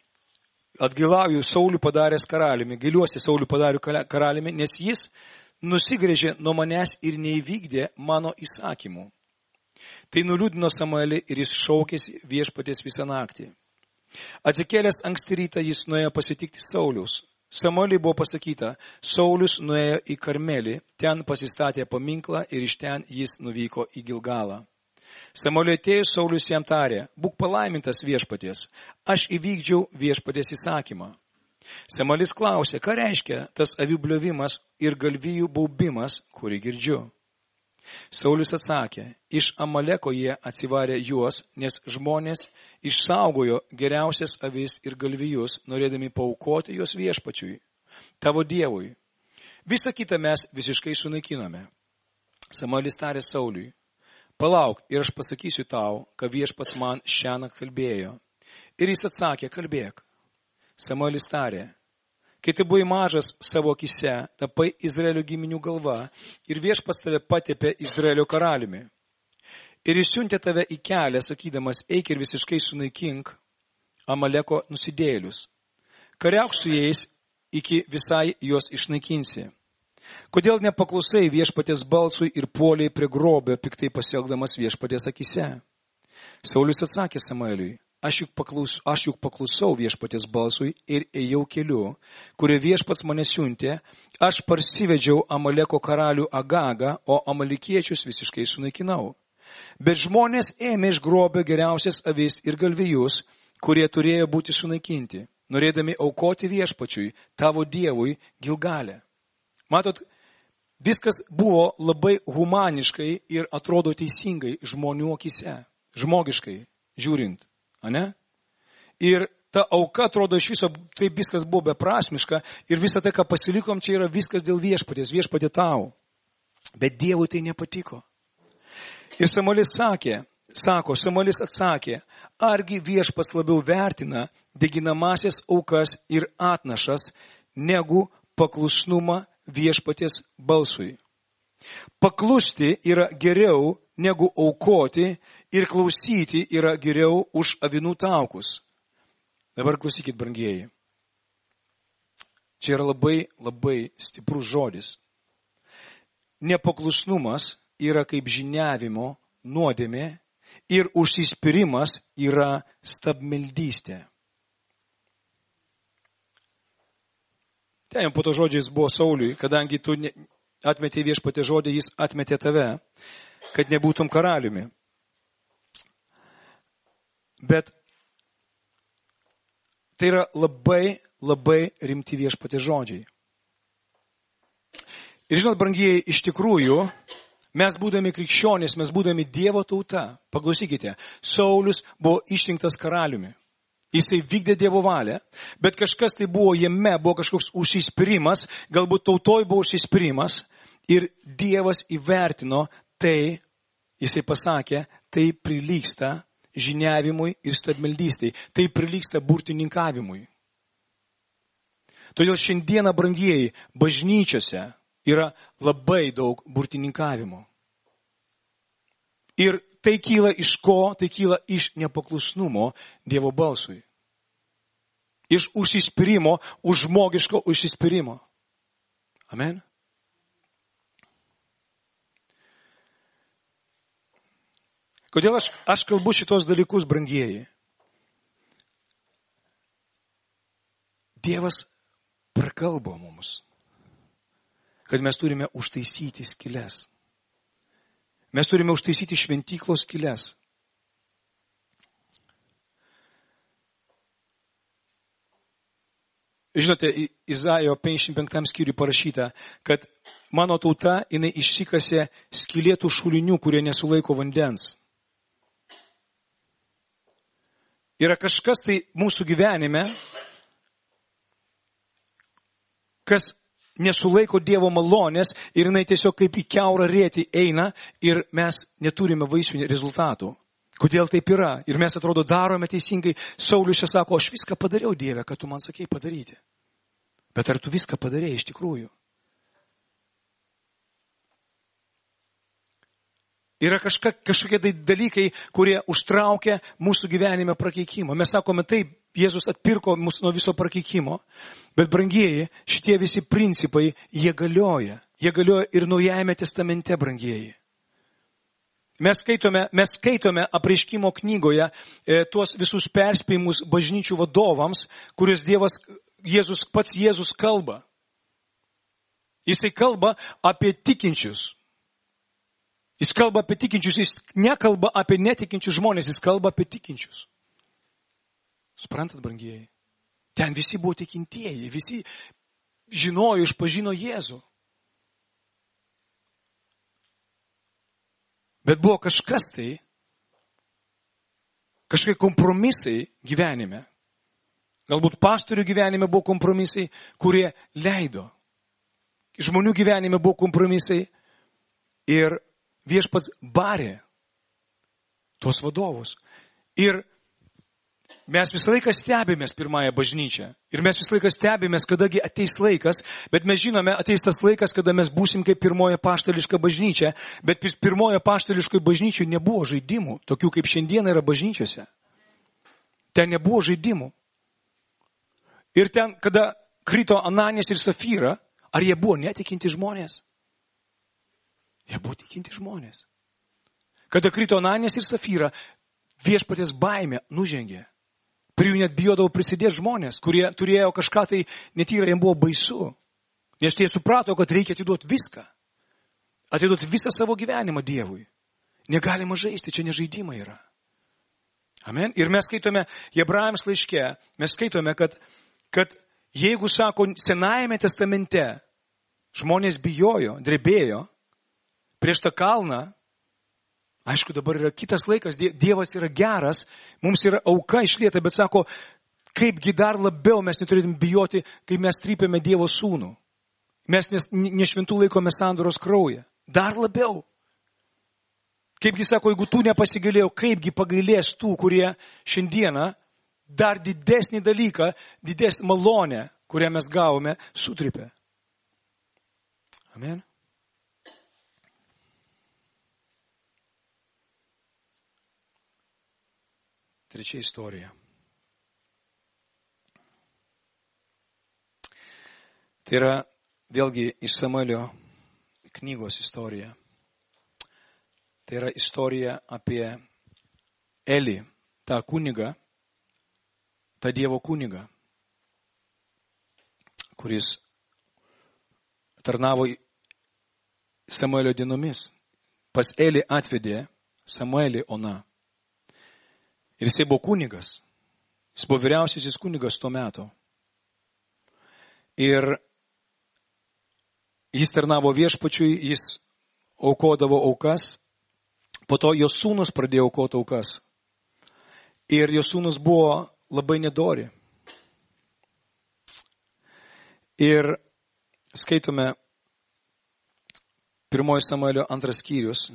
Saulių padaręs karaliumi, gailiuosi Saulių padariu karaliumi, nes jis nusigrėžė nuo manęs ir neįvykdė mano įsakymų. Tai nuliūdino Samuelį ir jis šaukėsi viešpaties visą naktį. Atsikėlęs anksti rytą jis nuėjo pasitikti Sauliaus. Samueliui buvo pasakyta, Saulius nuėjo į Karmelį, ten pasistatė paminklą ir iš ten jis nuvyko į Gilgalą. Samueliui atėjus Saulius jam tarė, būk palaimintas viešpaties, aš įvykdžiau viešpaties įsakymą. Samuelis klausė, ką reiškia tas avių bliovimas ir galvijų baubimas, kurį girdžiu. Saulius atsakė, iš Amaleko jie atsivarė juos, nes žmonės išsaugojo geriausias avis ir galvijus, norėdami paaukoti juos viešpačiui, tavo Dievui. Visą kitą mes visiškai sunaikinome. Samuelis tarė Sauliui, palauk ir aš pasakysiu tau, ką viešpats man šiąnakt kalbėjo. Ir jis atsakė, kalbėk. Samuelis tarė, kai tu buvai mažas savo akise, tapai Izraelio giminių galva ir viešpats tave patepė Izraelio karaliumi. Ir jis siuntė tave į kelią, sakydamas, eik ir visiškai sunaikink Amaleko nusidėjėlius. Kariauk su jais, iki visai juos išnaikinsi. Kodėl nepaklusai viešpaties balsui ir puoliai prie grobio, piktai pasielgdamas viešpaties akise? Saulius atsakė Samueliui, aš juk paklusau viešpaties balsui ir ėjau keliu, kurie viešpats mane siuntė, aš parsivedžiau Amaleko karalių Agagą, o amalikiečius visiškai sunaikinau. Bet žmonės ėmė iš grobio geriausias avis ir galvijus, kurie turėjo būti sunaikinti, norėdami aukoti viešpačiui, tavo Dievui, Gilgalę. Matot, viskas buvo labai humaniškai ir atrodo teisingai žmonių akise, žmogiškai žiūrint, ane? Ir ta auka atrodo iš viso, tai viskas buvo beprasmiška ir visą tai, ką pasilikom, čia yra viskas dėl viešpaties, viešpatė tau. Bet Dievui tai nepatiko. Ir Samuelis atsakė, argi viešpats labiau vertina deginamasias aukas ir atnašas, negu paklusnumą viešpaties balsui. Paklusti yra geriau negu aukoti ir klausyti yra geriau už avinų taukus. Dabar klausykit, brangieji. Čia yra labai, labai stiprus žodis. Nepaklusnumas yra kaip žiniavimo nuodėmė ir užsispyrimas yra stabmeldystė. Ten po to žodžiais buvo Sauliui, kadangi tu atmetė viešpatį žodį, jis atmetė tave, kad nebūtum karaliumi. Bet tai yra labai, labai rimti viešpatį žodžiai. Ir žinot, brangieji, iš tikrųjų, mes būdami krikščionys, mes būdami Dievo tauta, paklausykite, Saulius buvo išrinktas karaliumi. Jisai vykdė Dievo valią, bet kažkas tai buvo jame, buvo kažkoks užsispyrimas, galbūt tautoj buvo užsispyrimas ir Dievas įvertino tai, jisai pasakė, tai prilygsta žiniavimui ir stabmeldystei, tai prilygsta burtininkavimui. Todėl šiandieną, brangieji, bažnyčiose yra labai daug burtininkavimo. Ir tai kyla iš ko? Tai kyla iš nepaklusnumo Dievo balsui. Iš užsispyrimo, už žmogiško užsispyrimo. Amen. Kodėl aš kalbu šitos dalykus, brangieji? Dievas prakalbo mums, kad mes turime užtaisyti skyles. Mes turime užtaisyti šventyklos skyles. Žinote, Izaijo 55 skyriui parašyta, kad mano tauta, jinai išsikasė skylėtų šulinių, kurie nesulaiko vandens. Yra kažkas tai mūsų gyvenime, kas nesulaiko Dievo malonės ir jinai tiesiog kaip į kiaurą rėtį eina ir mes neturime vaisių rezultatų. Kodėl taip yra? Ir mes atrodo darome teisingai. Saulius čia sako, aš viską padariau, Dieve, kad tu man sakei padaryti. Bet ar tu viską padarėjai iš tikrųjų? Yra kažkokie dalykai, kurie užtraukia mūsų gyvenime prakeikimą. Mes sakome taip, Jėzus atpirko mus nuo viso prakeikimo, bet brangieji, šitie visi principai, jie galioja. Jie galioja ir Naujajame testamente, brangieji. Mes skaitome Apreiškimo knygoje tuos visus perspėjimus bažnyčių vadovams, kuriuos pats Jėzus kalba. Jisai kalba apie tikinčius. Jis kalba apie tikinčius, jis nekalba apie netikinčius žmonės, jis kalba apie tikinčius. Suprantat, brangieji? Ten visi buvo tikintieji, visi žinojo, išpažino Jėzų. Bet buvo kažkas tai, kažkokie kompromisai gyvenime. Galbūt pastorių gyvenime buvo kompromisai, kurie leido. Žmonių gyvenime buvo kompromisai ir viešpats barė tuos vadovus. Ir mes visą laiką stebimės pirmąją bažnyčią. Ir mes visą laiką stebimės, kadagi ateis laikas, bet mes žinome, ateis tas laikas, kada mes būsim kaip pirmoji apaštališka bažnyčia, bet pirmoji apaštališkai bažnyčiai nebuvo žaidimų, tokių kaip šiandien yra bažnyčiose. Ten nebuvo žaidimų. Ir ten, kada krito Ananijas ir Safyra, ar jie buvo netikinti žmonės? Jie buvo tikinti žmonės. Kada krito Ananijas ir Safyra, viešpaties baimė nužengė. Prie jų net bijodavo prisidėti žmonės, kurie turėjo kažką tai netyrą, jiems buvo baisu. Nes jie suprato, kad reikia atiduoti viską. Atiduoti visą savo gyvenimą Dievui. Negalima žaisti, čia nežaidimai yra. Amen. Ir mes skaitome Hebrajams laiške, mes skaitome, kad jeigu, sako, Senajame testamente žmonės bijojo, drebėjo prieš tą kalną, aišku, dabar yra kitas laikas, Dievas yra geras, mums yra auka išlieta, bet sako, kaipgi dar labiau mes neturėtume bijoti, kai mes trypėme Dievo sūnų. Mes nešventų laikome sandoros kraują. Dar labiau. Kaipgi sako, jeigu tu nepasigailėjau, kaipgi pagailės tų, kurie šiandieną dar didesnį dalyką, didesnį malonę, kurią mes gavome, sutrypė. Amen. Trečia istorija. Tai yra vėlgi iš Samuelio knygos istorija. Tai yra istorija apie Elį, tą kunigą, tą Dievo kunigą, kuris tarnavo Samuelio dienomis. Pas Elį atvedė Samuelį Ona. Ir jisai buvo kunigas. Jis buvo vyriausiasis kunigas tuo metu. Ir jis tarnavo viešpačiui, jis aukodavo aukas. Po to jo sūnus pradėjo aukoti aukas. Ir jo sūnus buvo labai nedori. Ir skaitome 1 Samuelio 2 skyrius.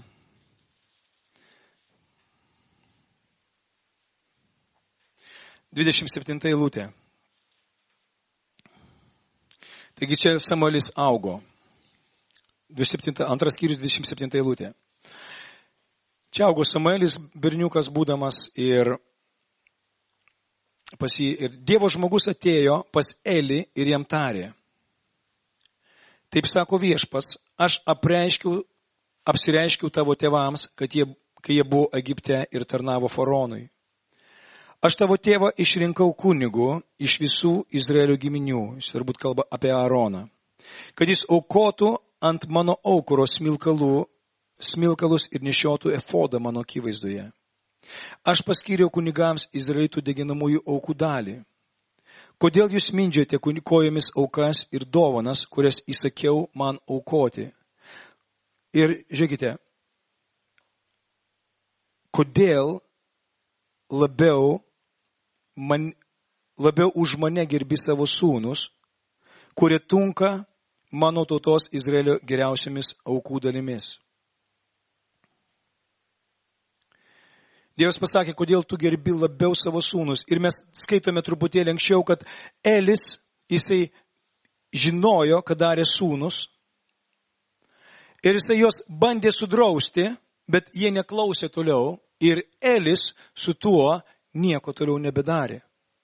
Dvidešimt 27 eilutė. Taigi čia Samuelis augo. 2 skyrius 27 eilutė. Čia augo Samuelis berniukas būdamas ir Dievo žmogus atėjo pas Elį ir jam tarė. Taip sako viešpats, aš apsireiškiau tavo tėvams, kai jie buvo Egipte ir tarnavo faraonui. Aš tavo tėvą išrinkau kunigu iš visų Izraelio giminių, jis turbūt kalba apie Aaroną, kad jis aukotų ant mano aukuro smilkalus ir nešiotų efodą mano akivaizdoje. Aš paskyriau kunigams Izraelitų deginamųjų aukų dalį. Kodėl jūs mindžiate kojomis aukas ir dovanas, kurias įsakiau man aukoti? Ir žiūrėkite, kodėl labiau labiau už mane gerbi savo sūnus, kurie tunka mano tautos Izraelio geriausiamis aukų dalimis. Dievas pasakė, kodėl tu gerbi labiau savo sūnus. Ir mes skaitome truputėlį anksčiau, kad Elis, jisai žinojo, kad darė sūnus. Ir jisai juos bandė sudrausti, bet jie neklausė toliau. Ir Elis su tuo nieko toliau nebedarė.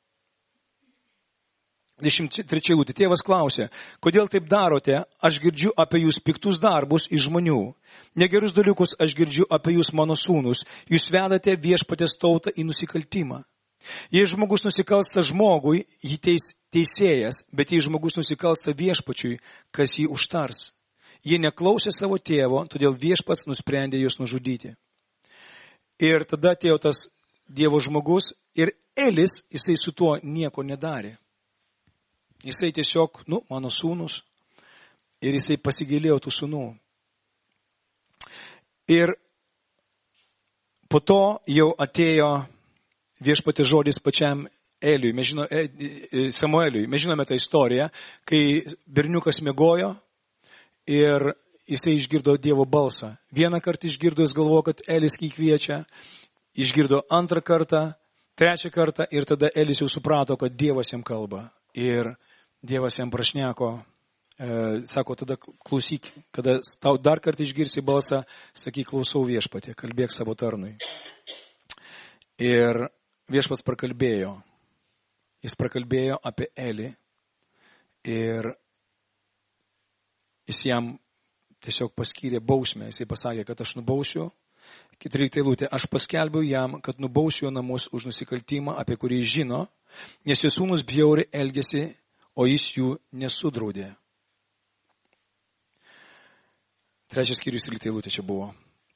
23 eilutė. Tėvas klausė, kodėl taip darote, aš girdžiu apie jūs piktus darbus iš žmonių. Negerus dalykus aš girdžiu apie jūs mano sūnus. Jūs vedate viešpaties tautą į nusikaltimą. Jei žmogus nusikalsta žmogui, jį teisėjas, bet jei žmogus nusikalsta viešpačiui, kas jį užtars. Jie neklausė savo tėvo, todėl viešpats nusprendė juos nužudyti. Ir tada atėjo tas Dievo žmogus ir Elis, jisai su tuo nieko nedarė. Jisai tiesiog, mano sūnus, ir jisai pasigailėjo tų sūnų. Ir po to jau atėjo viešpaties žodis pačiam Samueliui. Mes žinome tą istoriją, kai berniukas miegojo ir jisai išgirdo Dievo balsą. Vieną kartą išgirdo, jis galvojo, kad Elis jį kviečia, išgirdo antrą kartą, trečią kartą ir tada Elis jau suprato, kad Dievas jam kalba. Ir Dievas jam prašneko, sako, tada klausyk, kada tau dar kartą išgirsi balsą, sakyk, klausau viešpatie, kalbėk savo tarnui. Ir viešpats prakalbėjo. Jis prakalbėjo apie Elį ir jis jam tiesiog paskyrė bausmę. Jisai pasakė, kad aš nubausiu. 13 eilutė, aš paskelbiau jam, kad nubausiu jo namus už nusikaltimą, apie kurį jis žino, nes jo sūnus bjauriai elgėsi, o jis jų nesudraudė. 3 skyrius 13 eilutė čia buvo.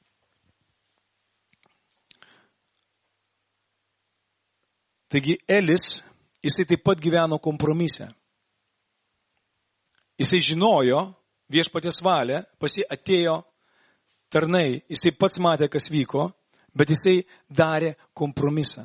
Taigi Elis, jisai taip pat gyveno kompromise. Jisai žinojo viešpaties valią, pas jį atėjo tarnai, jisai pats matė, kas vyko, bet jisai darė kompromisą.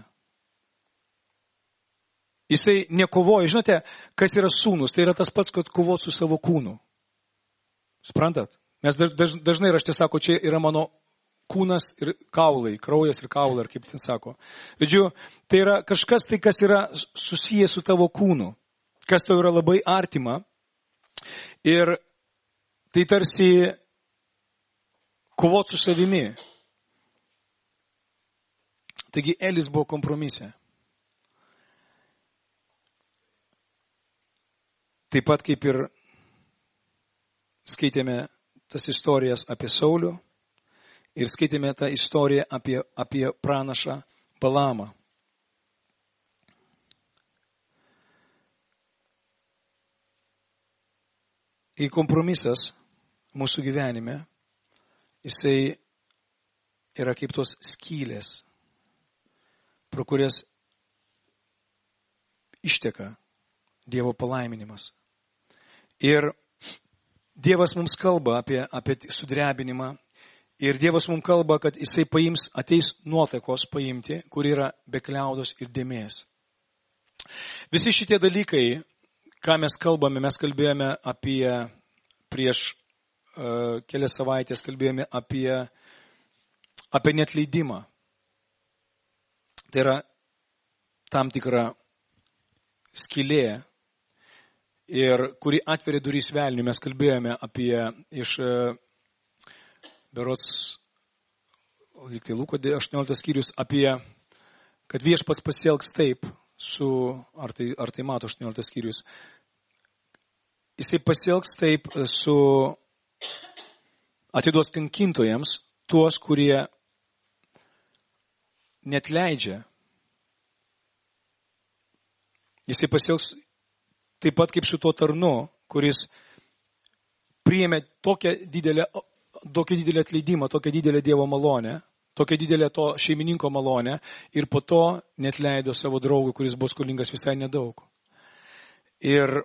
Jisai nekovojo. Žinote, kas yra sūnus? Tai yra tas pats, kad kovot su savo kūnu. Suprantat? Mes dažnai rašte sako, čia yra mano kūnas ir kaulai, kraujas ir kaulai, ar kaip ten sako. Vedžiu, tai yra kažkas tai, kas yra susijęs su tavo kūnu, kas tau yra labai artima. Ir tai tarsi kovot su savimi. Taigi Elis buvo kompromise. Taip pat kaip ir skaitėme tas istorijas apie Saulių ir skaitėme tą istoriją apie pranašą Balamą. Į kompromisas mūsų gyvenime, jisai yra kaip tos skylės, pro kurias išteka Dievo palaiminimas. Ir Dievas mums kalba apie sudrebinimą. Ir Dievas mums kalba, kad jisai ateis nuotaikos paimti, kur yra be kliaudos ir dėmės. Visi šitie dalykai, ką mes kalbame, mes kalbėjome apie prieš kelias savaitės, kalbėjome apie neatleidimą. Tai yra tam tikra skylė, ir kuri atveria durys velniui. Mes kalbėjome apie iš berods Luko 18 skyrius apie, kad viešpats pasielgs taip su, ar tai mato 18 skyrius, jisai pasielgs taip su atiduos kankintojams tuos, kurie netleidžia. Jisai pasielgs taip pat kaip su tuo tarnu, kuris priėmė tokią didelę atleidimą, tokią didelę Dievo malonę, tokią didelę to šeimininko malonę ir po to netleido savo draugui, kuris buvo skolingas visai nedaug. Ir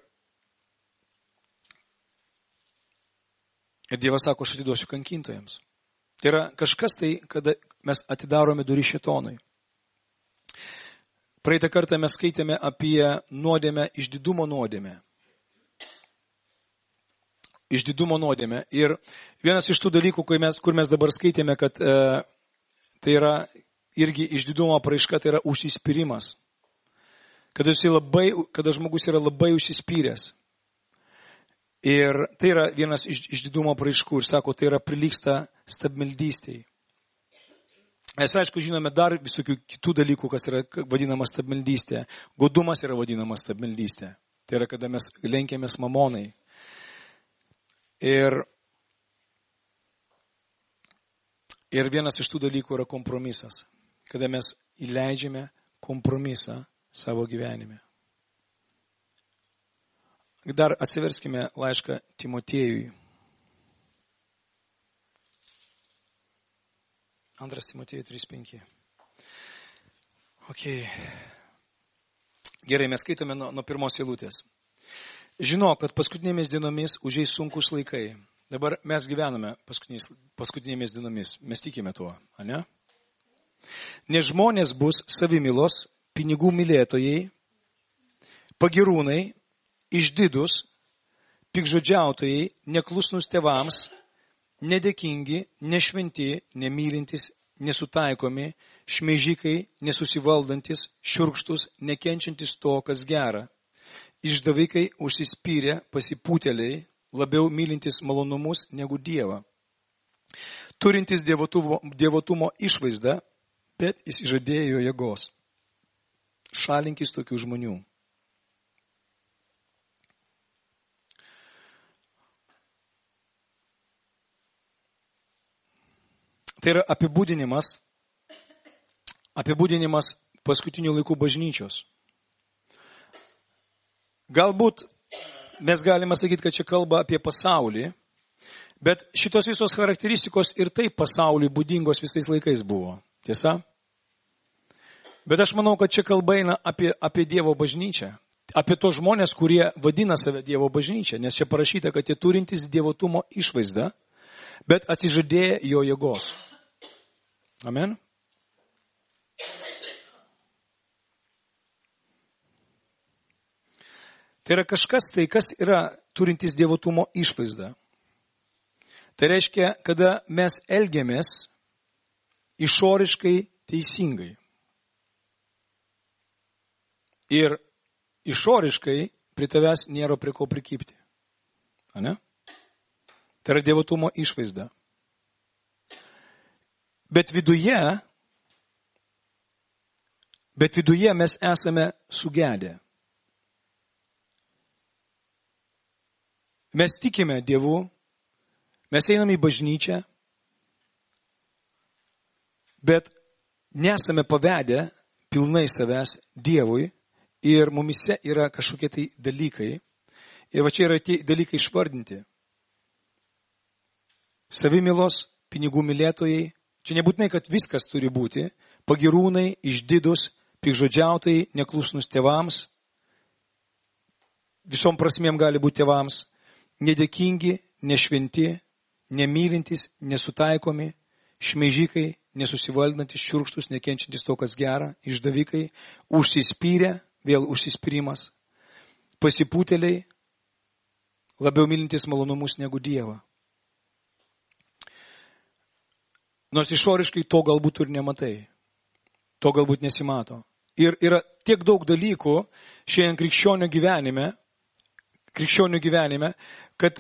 Dievas sako, aš atiduosiu kankintojams. Tai yra kažkas tai, kada mes atidarome durį šėtonui. Praeitą kartą mes skaitėme apie nuodėmę, išdidumo nuodėmę. Išdidumo nuodėmę. Ir vienas iš tų dalykų, kur mes dabar skaitėme, kad tai yra irgi išdidumo apraiška, tai yra užsispyrimas. Kada žmogus yra labai užsispyręs. Ir tai yra vienas iš išdidumo apraiškų ir sako, tai yra prilygsta stabmeldystei. Mes aišku žinome dar visokių kitų dalykų, kas yra vadinama stabmeldystė. Godumas yra vadinama stabmeldystė. Tai yra, kada mes lenkiamės mamonai. Ir vienas iš tų dalykų yra kompromisas. Kada mes įleidžiame kompromisą savo gyvenime. Dar atsiverskime laišką Timotiejui. 2 Timotiejui 3:5. Okay. Gerai, mes skaitome nuo pirmos eilutės. Žinok, kad paskutinėmis dienomis užeis sunkus laikai. Dabar mes gyvename paskutinėmis dienomis. Mes tikime tuo, ane? Nes žmonės bus savimilos, pinigų mylėtojai, pagirūnai, išdidus, pikžodžiautojai, neklusnus tėvams, nedėkingi, nešventi, nemylintis, nesutaikomi, šmeižikai, nesusivaldantis, šiurkštus, nekenčiantis to, kas gera, išdavikai, užsispyrę, pasipūtėliai, labiau mylintis malonumus negu Dievą, turintis dievotumo išvaizdą, bet išsižadėjo jėgos. Šalinkis tokių žmonių. Tai yra apibūdinimas paskutinių laikų bažnyčios. Galbūt mes galime sakyti, kad čia kalba apie pasaulį, bet šitos visos charakteristikos ir taip pasauliui būdingos visais laikais buvo. Tiesa? Bet aš manau, kad čia kalba eina apie Dievo bažnyčią. Apie tos žmonės, kurie vadina save Dievo bažnyčia, nes čia parašyta, kad jie turintys dievotumo išvaizdą, bet atsižadėję jo jėgos. Amen. Tai yra kažkas tai, kas yra turintis dievotumo išvaizdą. Tai reiškia, kada mes elgiamės išoriškai teisingai. Ir išoriškai prie tavęs nėra prie ko prikibti. Ane? Tai yra dievotumo išvaizda. Bet viduje mes esame sugedę. Mes tikime Dievu, mes einame į bažnyčią, bet nesame pavedę pilnai savęs Dievui ir mumise yra kažkokie tai dalykai. Ir va čia yra tie dalykai išvardinti. Savimilos, pinigų mylėtojai. Čia nebūtinai, kad viskas turi būti. Pagirūnai, išdidus, pikžodžiautojai, neklusnus tėvams. Visom prasmėm gali būti tėvams. Nedėkingi, nešventi, nemylintis, nesutaikomi, šmeižikai, nesusivaldantis, šiurkštus, nekenčiantis to, kas gera, išdavikai, užsispyrę, vėl užsispyrimas, pasipūtėliai, labiau mylintis malonumus negu Dievą. Nors išoriškai to galbūt ir nematai, to galbūt nesimato. Ir yra tiek daug dalykų šiandien krikščionių gyvenime, kad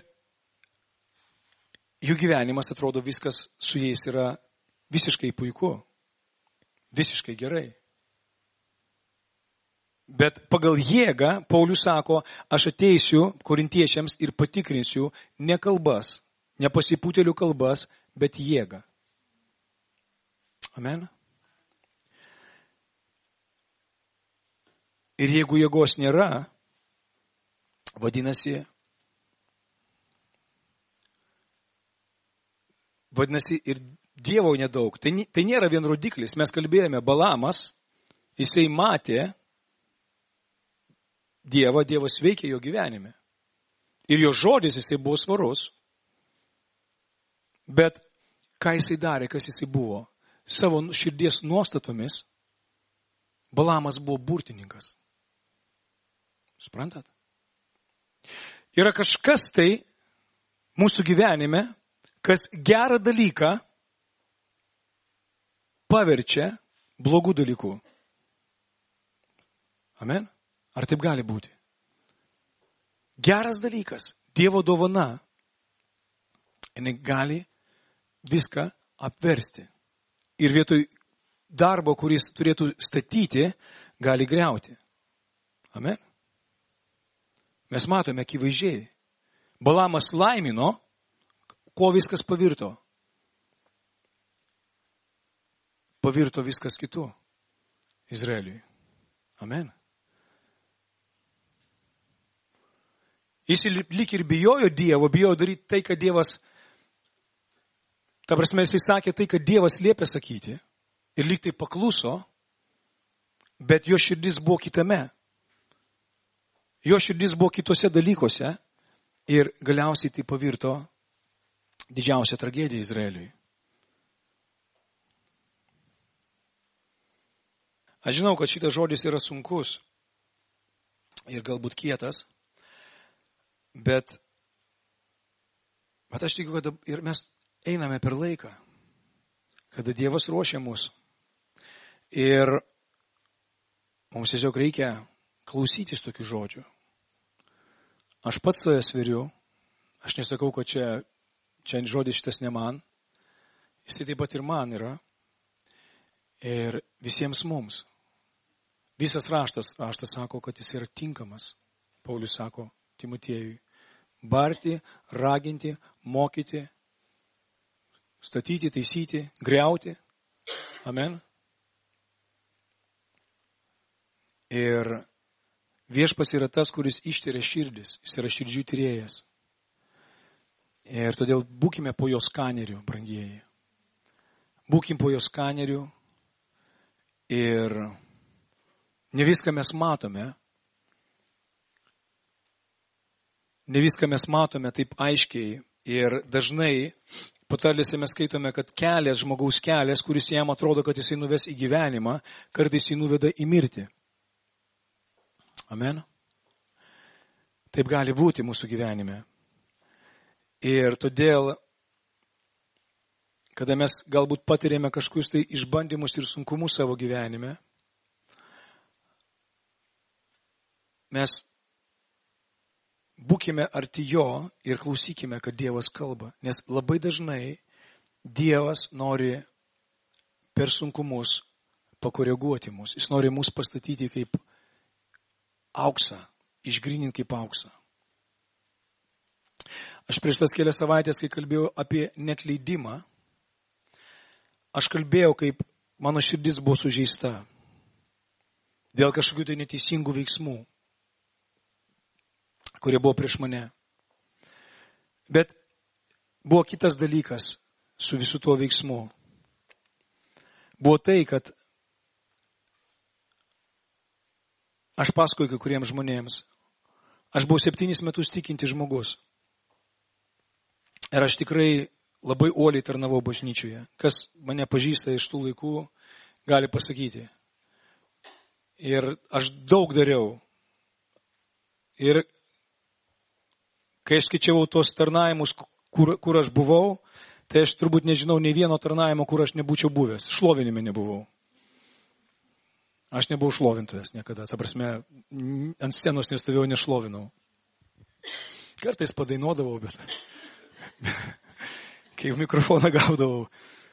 jų gyvenimas atrodo viskas su jais yra visiškai puiku, visiškai gerai. Bet pagal jėgą, Paulius sako, aš ateisiu korintiečiams ir patikrinsiu ne kalbas, ne pasipūtėlių kalbas, bet jėgą. Amen. Ir jeigu jėgos nėra, vadinasi ir Dievo nedaug. Tai nėra vien rodiklis. Mes kalbėjome, Balamas, jisai matė Dievą, Dievas veikė jo gyvenime. Ir jo žodis jisai buvo svarus. Bet ką jisai darė, kas jisai buvo? Savo širdies nuostatomis Balamas buvo burtininkas. Suprantat? Yra kažkas tai mūsų gyvenime, kas gerą dalyką paverčia blogų dalykų. Amen? Ar taip gali būti? Geras dalykas, Dievo dovana, jinai gali viską apversti. Ir vietoj darbo, kuris turėtų statyti, gali griauti. Amen? Mes matome akivaizdžiai. Balamas laimino, ko viskas pavirto. Pavirto viskas kitu Izraeliui. Amen. Jis lyg ir bijojo Dievo, bijojo daryti tai, kad Dievas, ta prasme, jis sakė tai, kad Dievas liepė sakyti, ir lyg tai pakluso, bet jo širdis buvo kitame. Jo širdis buvo kitose dalykuose ir galiausiai tai pavirto didžiausia tragedija Izraeliui. Aš žinau, kad šitas žodis yra sunkus ir galbūt kietas, bet aš tikiu, kad ir mes einame per laiką, kada Dievas ruošia mus. Ir mums tiesiog reikia klausytis tokių žodžių. Aš pats save sveriu, aš nesakau, kad čia žodis šitas ne man, jis taip pat ir man yra. Ir visiems mums. Visas raštas sako, kad jis yra tinkamas. Paulius sako Timotiejui. Barti, raginti, mokyti, statyti, taisyti, griauti. Amen. Ir viešpas yra tas, kuris ištyria širdis. Jis yra širdžių tyrėjas. Ir todėl būkime po jo skaneriu, brangieji. Būkim po jo skaneriu. Ir ne viską mes matome. Ne viską mes matome taip aiškiai. Ir dažnai patarlėse mes skaitome, kad kelias, žmogaus kelias, kuris jam atrodo, kad jisai nuves į gyvenimą, kartais jį nuveda į mirtį. Amen. Taip gali būti mūsų gyvenime. Ir todėl, kada mes galbūt patirėme kažkokius tai išbandymus ir sunkumus savo gyvenime, mes būkime arti jo ir klausykime, kad Dievas kalba. Nes labai dažnai Dievas nori per sunkumus pakoreguoti mus. Jis nori mus pastatyti kaip auksą, išgryninti kaip auksą. Aš prieš tas kelias savaitės, kai kalbėjau apie neatleidimą, aš kalbėjau, kaip mano širdis buvo sužeista dėl kažkokių tai neteisingų veiksmų, kurie buvo prieš mane. Bet buvo kitas dalykas su visu tuo veiksmu. Buvo tai, kad aš pasakoju kai kuriems žmonėms. Aš buvau 7 metus tikintis žmogus. Ir aš tikrai labai uoliai tarnavau bažnyčioje. Kas mane pažįsta iš tų laikų, gali pasakyti. Ir aš daug dariau. Ir kai aš skaičiavau tos tarnavimus, kur aš buvau, tai aš turbūt nežinau nei vieno tarnavimo, kur aš nebūčiau buvęs. Šlovinime nebuvau. Aš nebuvau šlovintojas niekada. Ta prasme, ant scenos nestovėjau, nešlovinau. Kartais padainuodavau, bet kai mikrofoną gaudavau.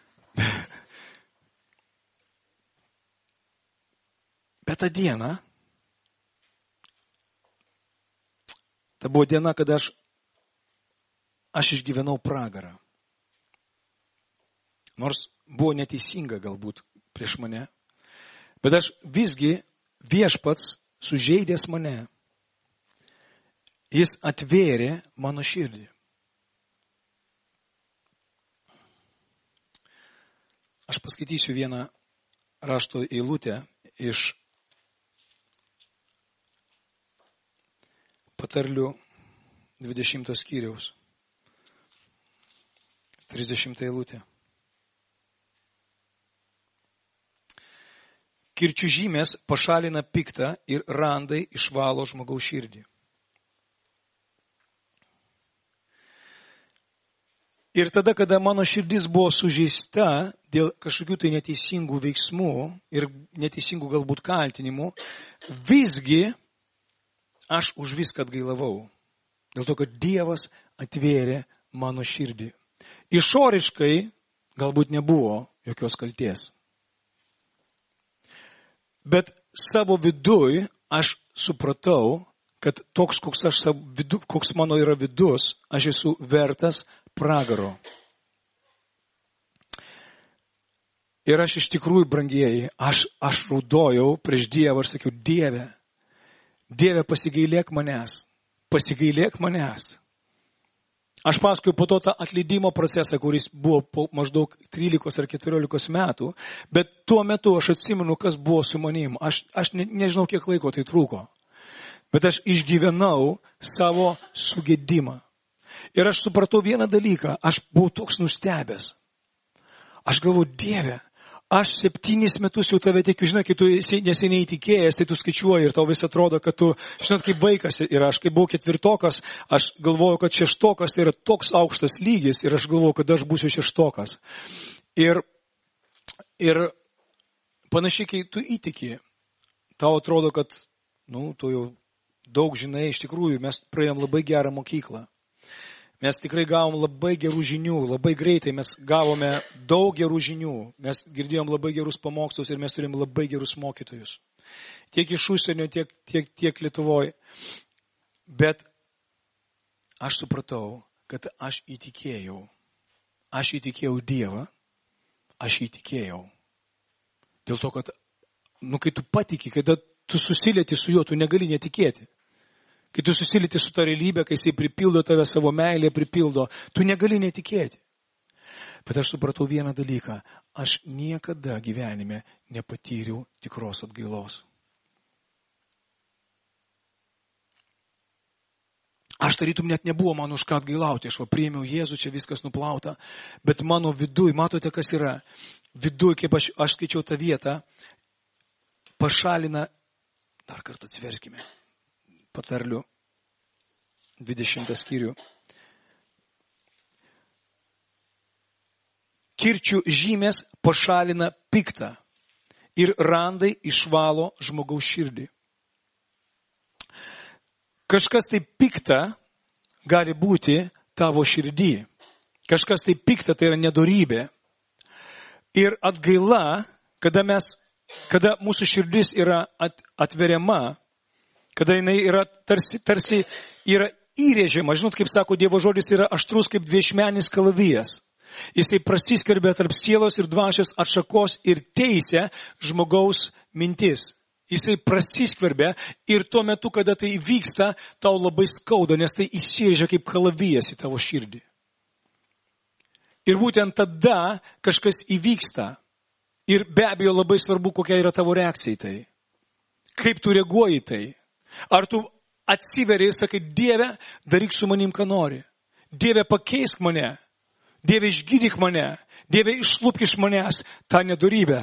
Bet tą dieną, ta buvo diena, kada aš išgyvenau pragarą. Nors buvo neteisinga galbūt prieš mane, bet aš visgi viešpats sužeidęs mane, jis atvėrė mano širdį. Aš paskaitysiu vieną rašto eilutę iš Patarlių 20 skyriaus. 30 eilutė. Kirčių žymės pašalina piktą ir randai išvalo žmogaus širdį. Ir tada, kada mano širdis buvo sužeista dėl kažkokių tai neteisingų veiksmų ir neteisingų galbūt kaltinimų, visgi aš už viską atgailavau. Dėl to, kad Dievas atvėrė mano širdį. Išoriškai galbūt nebuvo jokios kalties. Bet savo viduj aš supratau, kad toks, koks mano yra vidus, aš esu vertas pragaro. Ir aš iš tikrųjų, brangieji, aš raudojau prieš Dievą ir sakiau, Dieve, pasigailėk manęs. Aš paskui po to tą atleidimo procesą, kuris buvo po maždaug 13 ar 14 metų, bet tuo metu aš atsimenu, kas buvo su manim. Aš nežinau, kiek laiko tai trūko, bet aš išgyvenau savo sugėdimą. Ir aš supratau vieną dalyką, aš buvau toks nustebęs. Aš galvoju, Dieve, aš 7 metus jau tave tikiu, žinai, kai tu neseniai tikėjęs, tai tu skaičiuoji ir tau vis atrodo, kad tu, žinot, kaip vaikas ir aš, kai buvau 4, aš galvoju, kad 6 tai yra toks aukštas lygis ir aš galvoju, kad aš būsiu 6. Ir panašiai, kai tu įtiki, tau atrodo, kad, tu jau daug žinai, iš tikrųjų, mes praėjom labai gerą mokyklą. Mes tikrai gavom labai gerų žinių, labai greitai mes gavome daug gerų žinių. Mes girdėjom labai gerus pamokslus ir mes turim labai gerus mokytojus. Tiek iš užsienio, tiek Lietuvoje. Bet aš supratau, kad aš įtikėjau. Aš įtikėjau Dievą. Aš įtikėjau. Dėl to, kad, kai tu patiki, kada tu susilieti su juo, tu negali netikėti. Kai tu susilieti su ta realybė, kai jisai pripildo tave savo meilę, tu negali netikėti. Bet aš supratau vieną dalyką. Aš niekada gyvenime nepatyriau tikros atgailos. Aš tarytum net nebuvo man už ką atgailauti. Aš priėmiau Jėzų, čia viskas nuplauta. Bet mano viduj, matote, kas yra? Viduj, kaip aš skaičiau tą vietą, pašalina, dar kartą atsiverskime. Patarlių 20 skyrių. Kirčių žymės pašalina piktą ir randai išvalo žmogaus širdį. Kažkas tai pikta gali būti tavo širdį. Kažkas tai pikta, tai yra nedorybė. Ir atgaila, kada mūsų širdis yra atveriama, kada jinai yra tarsi yra įrėžiama. Žinot, kaip sako Dievo žodis, yra aštrus kaip dviešmenis kalavijas. Jisai prasiskverbia tarp sielos ir dvasios atšakos ir teisia žmogaus mintis. Jisai prasiskverbia ir tuo metu, kada tai vyksta, tau labai skauda, nes tai įsirėžia kaip kalavijas į tavo širdį. Ir būtent tada kažkas įvyksta. Ir be abejo labai svarbu, kokia yra tavo reakcija į tai. Kaip tu reaguoji į tai. Ar tu atsiveri ir sakai, Dieve, daryk su manim, ką nori. Dieve, pakeisk mane. Dieve, išgydyk mane. Dieve, išlupk iš manęs tą nedorybę.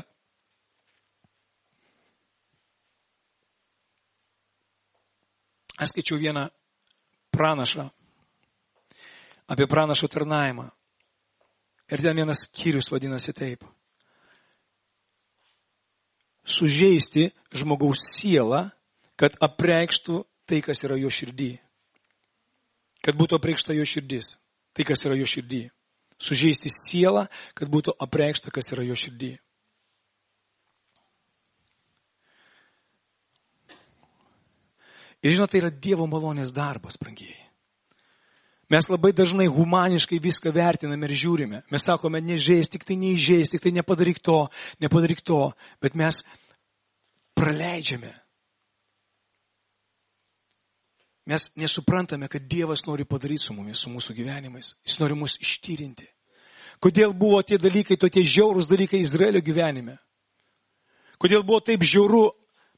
Aš skaičiau vieną pranašą apie pranašo tarnavimą. Ir ten vienas skyrius vadinasi taip. Sužeisti žmogaus sielą, kad apreikštų tai, kas yra jo širdį. Kad būtų apreikšta jo širdis. Tai, kas yra jo širdį. Sužeisti sielą, kad būtų apreikšta, kas yra jo širdį. Ir žinot, tai yra Dievo malonės darbas, brangieji. Mes labai dažnai humaniškai viską vertiname ir žiūrime. Mes sakome, nežeis, tik tai neįžeis, tik tai nepadaryk to. Bet mes praleidžiame. Mes nesuprantame, kad Dievas nori padaryti su mumis, su mūsų gyvenimais. Jis nori mus ištyrinti. Kodėl buvo tie dalykai, tokie žiaurūs dalykai Izraelio gyvenime? Kodėl buvo taip žiauru?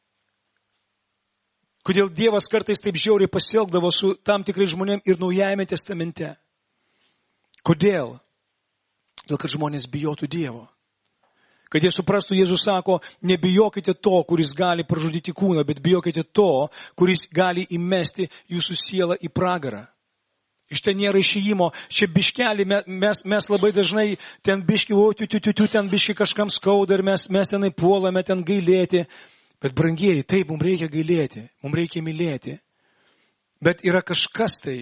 Kodėl Dievas kartais taip žiauriai pasielgdavo su tam tikrai žmonėm ir Naujajame testamente? Kodėl? Dėl kad žmonės bijotų Dievo. Kad jie suprastų, Jėzus sako, nebijokite to, kuris gali pražudyti kūną, bet bijokite to, kuris gali įmesti jūsų sielą į pragarą. Iš ten nėra išėjimo. Čia biškelį, mes labai dažnai ten biški, ten biški kažkam skauda ir mes tenai puolame ten gailėti. Bet brangieji, taip, mums reikia gailėti, mums reikia mylėti. Bet yra kažkas tai.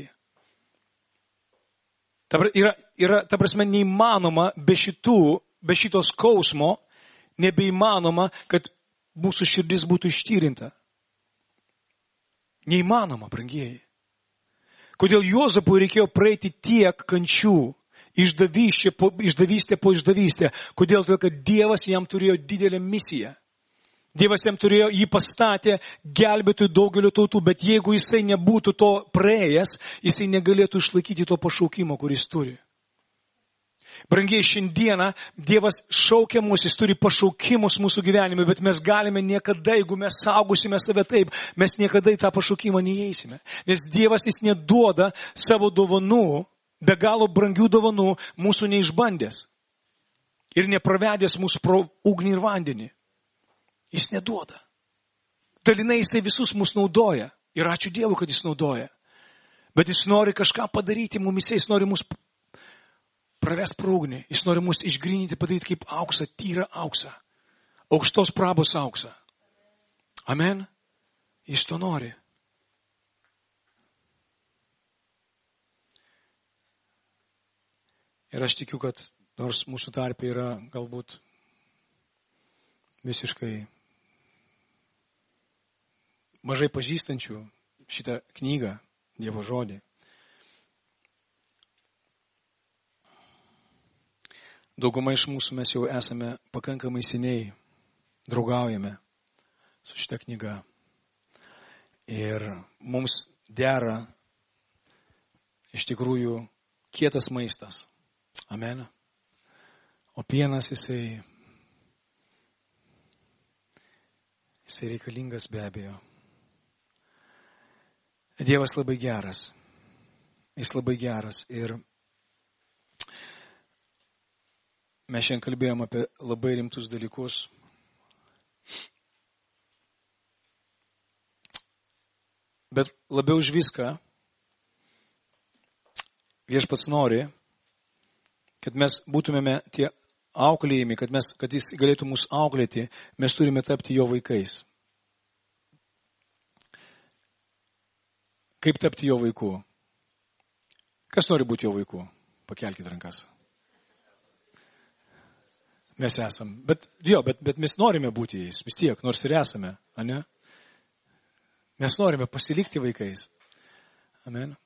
Ta prasme, neįmanoma be šito skausmo, nebeįmanoma, kad mūsų širdis būtų ištyrinta. Neįmanoma, brangieji. Kodėl Juozapui reikėjo praeiti tiek kančių, išdavystė po išdavystę? Kodėl? Todėl, kad Dievas jam turėjo didelę misiją. Dievas jam turėjo, jį pastatė gelbėtojų daugelio tautų, bet jeigu jisai nebūtų to praėjęs, jisai negalėtų išlaikyti to pašaukimo, kuris turi. Brangiai, šiandieną Dievas šaukia mus, jis turi pašaukimus mūsų gyvenime, bet mes galime niekada, jeigu mes saugosime save taip, mes niekada į tą pašaukimą neįeisime. Nes Dievas jis neduoda savo dovanų, be galo brangių dovanų, mūsų neišbandęs. Ir nepravedęs mūsų pro ugnį ir vandenį. Jis neduoda. Dalinai jisai visus mus naudoja. Ir ačiū Dievui, kad jis naudoja. Bet jis nori kažką padaryti mumise, jis nori mus pravest pro ugnį. Jis nori mus išgryninti, padaryti kaip auksą, tyrą auksą. Aukštos prabos auksą. Amen. Jis to nori. Ir aš tikiu, kad nors mūsų tarpe yra galbūt visiškai mažai pažįstančių šitą knygą, Dievo žodį. Dauguma iš mūsų mes jau esame pakankamai seniai, draugaujame su šitą knygą. Ir mums dera iš tikrųjų kietas maistas. Amen. O pienas jisai reikalingas be abejo. Dievas labai geras. Jis labai geras. Ir mes šiandien kalbėjom apie labai rimtus dalykus. Bet labiau už viską Viešpats nori, kad mes būtumėme tie auklėjami, kad jis galėtų mus auklėti, mes turime tapti jo vaikais. Kaip tapti jo vaiku? Kas nori būti jo vaiku? Pakelkite rankas. Mes esam. Bet mes norime būti jais, vis tiek, nors ir esame, ane? Mes norime pasilikti vaikais. Amen.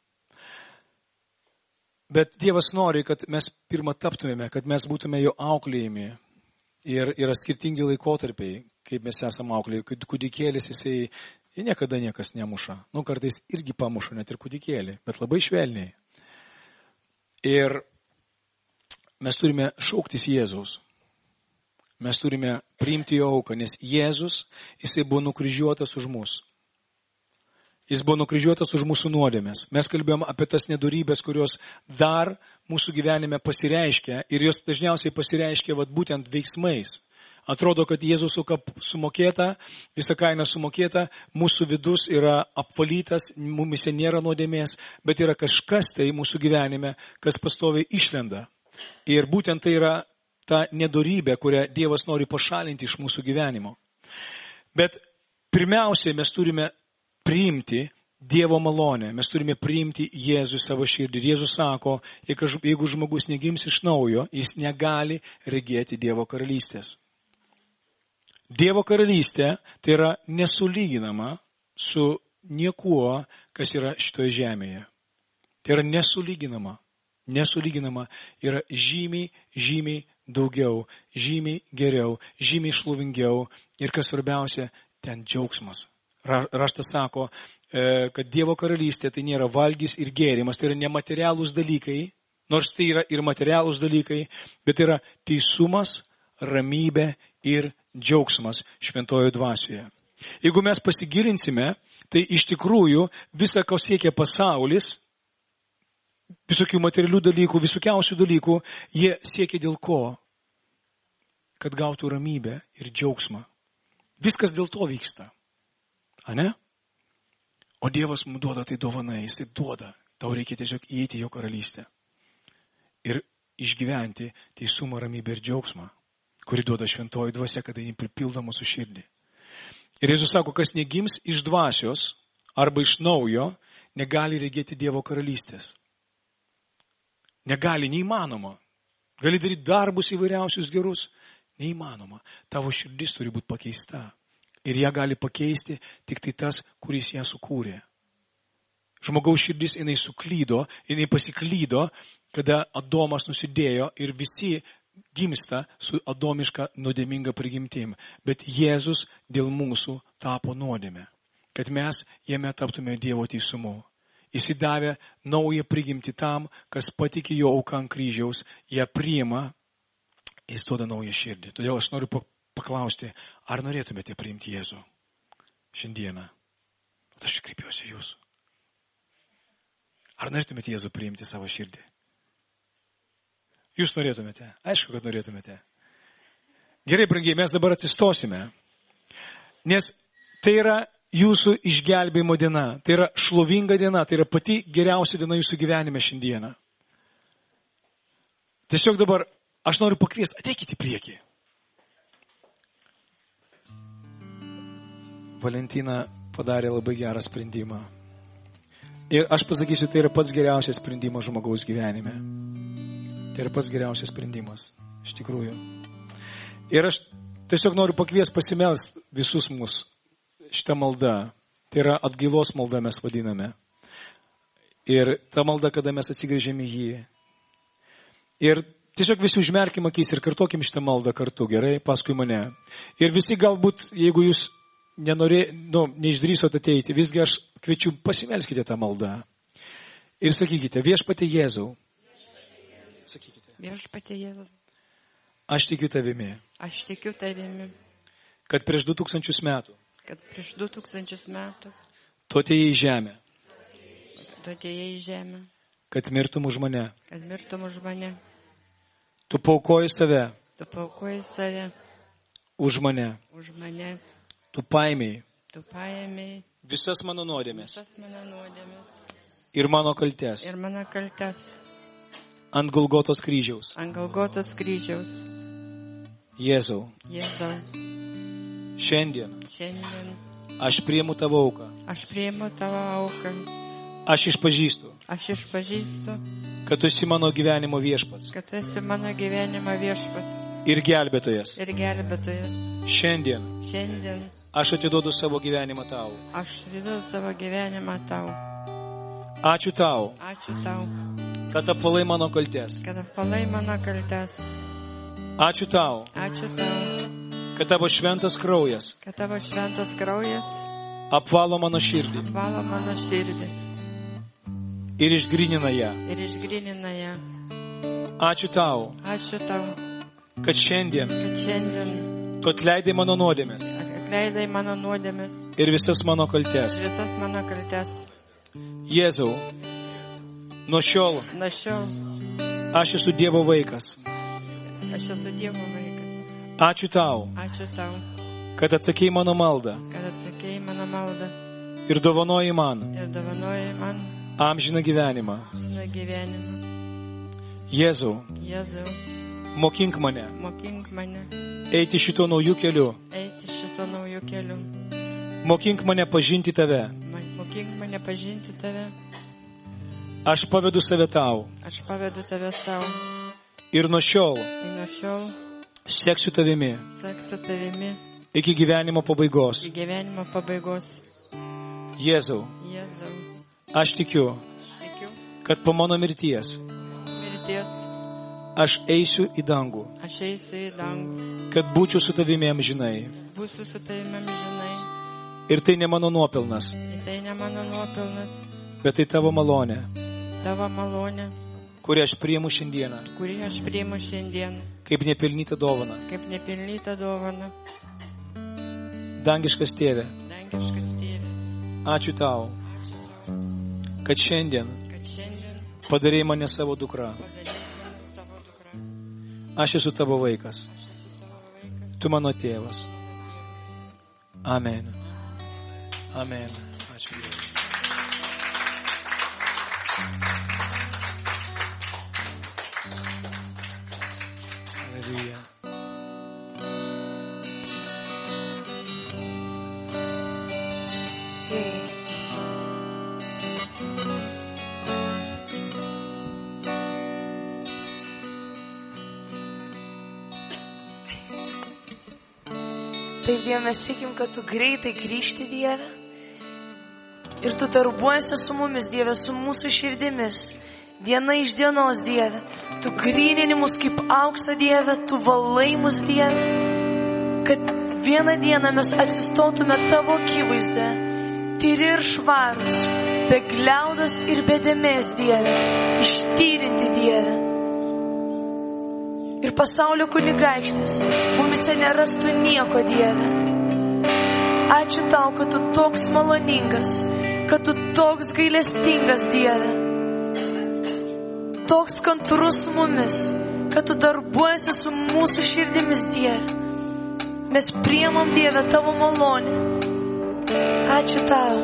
Bet Dievas nori, kad mes pirmą taptumėme, kad mes būtume jo auklėjami. Ir yra skirtingi laikotarpiai, kaip mes esame auklėjami. Kūdikėlis, jisai niekada niekas nemuša. Kartais irgi pamuša, net ir kūdikėlį, bet labai švelniai. Ir mes turime šauktis Jėzaus. Mes turime priimti jo auką, nes Jėzus, jisai buvo nukryžiuotas už mus. Jis buvo nukryžiuotas už mūsų nuodėmes. Mes kalbėjom apie tas nedorybės, kurios dar mūsų gyvenime pasireiškia ir jos dažniausiai pasireiškia būtent veiksmais. Atrodo, kad Jėzus auka sumokėta, visa kaina sumokėta, mūsų vidus yra apvalytas, mumise nėra nuodėmės, bet yra kažkas tai mūsų gyvenime, kas pastoviai išlenda. Ir būtent tai yra ta nedorybė, kurią Dievas nori pašalinti iš mūsų gyvenimo. Bet pirmiausiai mes turime priimti Dievo malonę. Mes turime priimti Jėzų savo širdį. Ir Jėzus sako, jeigu žmogus negims iš naujo, jis negali regėti Dievo karalystės. Dievo karalystė tai yra nesulyginama su niekuo, kas yra šitoje žemėje. Tai yra nesulyginama. Nesulyginama yra žymiai daugiau, žymiai geriau, žymiai šlovingiau ir kas svarbiausia, ten džiaugsmas. Raštas sako, kad Dievo karalystė tai nėra valgys ir gėrimas, tai yra nematerialūs dalykai, nors tai yra ir materialūs dalykai, bet tai yra teisumas, ramybė ir džiaugsmas šventojoje dvasioje. Jeigu mes pasigilinsime, tai iš tikrųjų visa, ko siekia pasaulis, visokių materialių dalykų, visokiausių dalykų, jie siekia dėl ko? kad gautų ramybę ir džiaugsmą. Viskas dėl to vyksta. Ane? O Dievas mums duoda tai dovanai, jis tai duoda. Tau reikia tiesiog įeiti į jo karalystę. Ir išgyventi teisumą, ramybę ir džiaugsmą, kurį duoda šventoji dvasia, kada jį pripildo mūsų širdį. Ir Jėzus sako, kas negims iš dvasios arba iš naujo, negali regėti Dievo karalystės. Negali, neįmanoma. Gali daryti darbus įvairiausius gerus. Neįmanoma. Tavo širdis turi būti pakeista. Ir ją gali pakeisti tik tai tas, kuris ją sukūrė. Žmogaus širdis, jinai suklydo, jinai pasiklydo, kada Adomas nusidėjo ir visi gimsta su adomiška nuodėminga prigimtim. Bet Jėzus dėl mūsų tapo nuodėme, kad mes jame taptume Dievo teisumu. Jis įdavė naują prigimtį tam, kas patikė jo auką ant kryžiaus, ją priima, jis duoda naują širdį. Todėl aš noriu paklausti, ar norėtumėte priimti Jėzų šiandieną? Aš kreipiuosi jūs. Ar norėtumėte Jėzų priimti savo širdį? Jūs norėtumėte? Aišku, kad norėtumėte. Gerai, brangiai, mes dabar atsistosime. Nes tai yra jūsų išgelbėjimo diena. Tai yra šlovinga diena. Tai yra pati geriausia diena jūsų gyvenime šiandieną. Tiesiog dabar aš noriu pakviesti, ateikite į priekį. Valentina padarė labai gerą sprendimą. Ir aš pasakysiu, tai yra pats geriausias sprendimas žmogaus gyvenime. Tai yra pats geriausias sprendimas, iš tikrųjų. Ir aš tiesiog noriu pakviesti pasimelst visus mus šitą maldą. Tai yra atgailos malda mes vadiname. Ir ta malda, kada mes atsigręžėme į jį. Ir tiesiog visi užmerkim akis ir kartokim šitą maldą kartu, gerai, paskui mane. Ir visi galbūt, jeigu jūs neišdrįsot ateiti, visgi aš kviečiu, pasimelskite tą maldą. Ir sakykite, viešpatie Jėzau. Sakykite. Viešpatie Jėzau. Aš tikiu tavimi. Aš tikiu tavimi. Kad prieš 2000 metų. Kad prieš 2000 metų. Tu atėjai į žemę. Tu atėjai į žemę. Kad mirtum už mane. Kad mirtum už mane. Tu paaukoji save. Tu paaukoji save. Už mane. Už mane. Tu paėmėjai. Tu paėmėjai. Visas mano nuodėmės. Visas mano nuodėmės. Ir mano kaltes. Ir mano kaltes. Ant Golgotos kryžiaus. Ant Golgotos kryžiaus. Jėzau. Jėzau. Šiandien. Šiandien. Aš priimu tavo auką. Aš priimu tavo auką. Aš išpažįstu. Aš išpažįstu. Kad tu esi mano gyvenimo viešpats. Kad tu esi mano gyvenimo viešpats. Ir gelbėtojas. Ir gelbėtojas. Šiandien. Šiandien. Aš atiduodu savo gyvenimą tau. Aš atiduodu savo gyvenimą tau. Ačiū tau. Ačiū tau. Kad apvalai mano kaltes. Kad apvalai mano kaltes. Ačiū tau. Ačiū tau. Kad tavo šventas kraujas. Kad tavo šventas kraujas. Apvalo mano širdį. Apvalo mano širdį. Ir išgrynina ją. Ir išgrynina ją. Ačiū tau. Ačiū tau. Kad šiandien. Kad šiandien. Tu atleidai mano nuodėmės. Atleidai mano nuodėmės. Ir visas mano kaltes. Ir visas mano kaltes. Jėzau. Nuo šiol. Nuo šiol. Aš esu Dievo vaikas. Aš esu Dievo vaikas. Ačiū tau. Ačiū tau. Kad atsakei mano maldą. Kad atsakei mano maldą. Ir dovanoji man. Ir dovanoji man. Amžiną gyvenimą. Amžiną gyvenimą. Jėzau. Jėzau. Mokink mane. Mokink mane. Eiti šito naujų keliu. Eiti šito naujų keliu. Mokink mane pažinti tave. Mokink mane pažinti tave. Aš pavedu save tau. Aš pavedu tave tau. Ir nuo šiol. Ir nuo šiol. Seksiu tavimi. Seksiu tavimi. Iki gyvenimo pabaigos. Iki gyvenimo pabaigos. Jėzau. Jėzau. Aš tikiu. Kad po mano mirties. Aš eisiu į dangų. Aš eisiu į dangų. Kad būčiau su tavimi amžinai. Būsiu su tavimi amžinai. Ir tai ne mano nuopelnas. Ir tai ne mano nuopelnas. Bet tai tavo malonė. Tavo malonė. Kurią aš priimu šiandieną. Kurį aš priimu šiandien. Kaip nepelnytą dovaną. Kaip nepelnytą dovaną. Dangiškas tėve. Dangiškas tėve. Ačiū tau. Kad šiandien padarei mane savo dukra. Aš esu tavo vaikas. Tu mano tėvas. Amen. Amen. Ačiū Dievui. Hallelujah. Taip, Dieve, mes tikim, kad tu greitai grįžti, Dieve. Ir tu darbuojasi su mumis, Dieve, su mūsų širdimis. Diena iš dienos, Dieve. Tu grynini mus kaip auksą, Dieve. Tu valai mus, Dieve. Kad vieną dieną mes atsistotume tavo akivaizdą. Tyri ir švarus. Be gliaudos ir be dėmės, Dieve. Ištyrinti, Dieve. Ir pasaulio kunigaikštis mumise nerastų nieko, Dieve. Ačiū tau, kad tu toks maloningas, kad tu toks gailestingas, Dieve. Toks kantrus su mumis, kad tu darbuojasi su mūsų širdimis, Dieve. Mes priimam, Dieve, tavo malonę. Ačiū tau.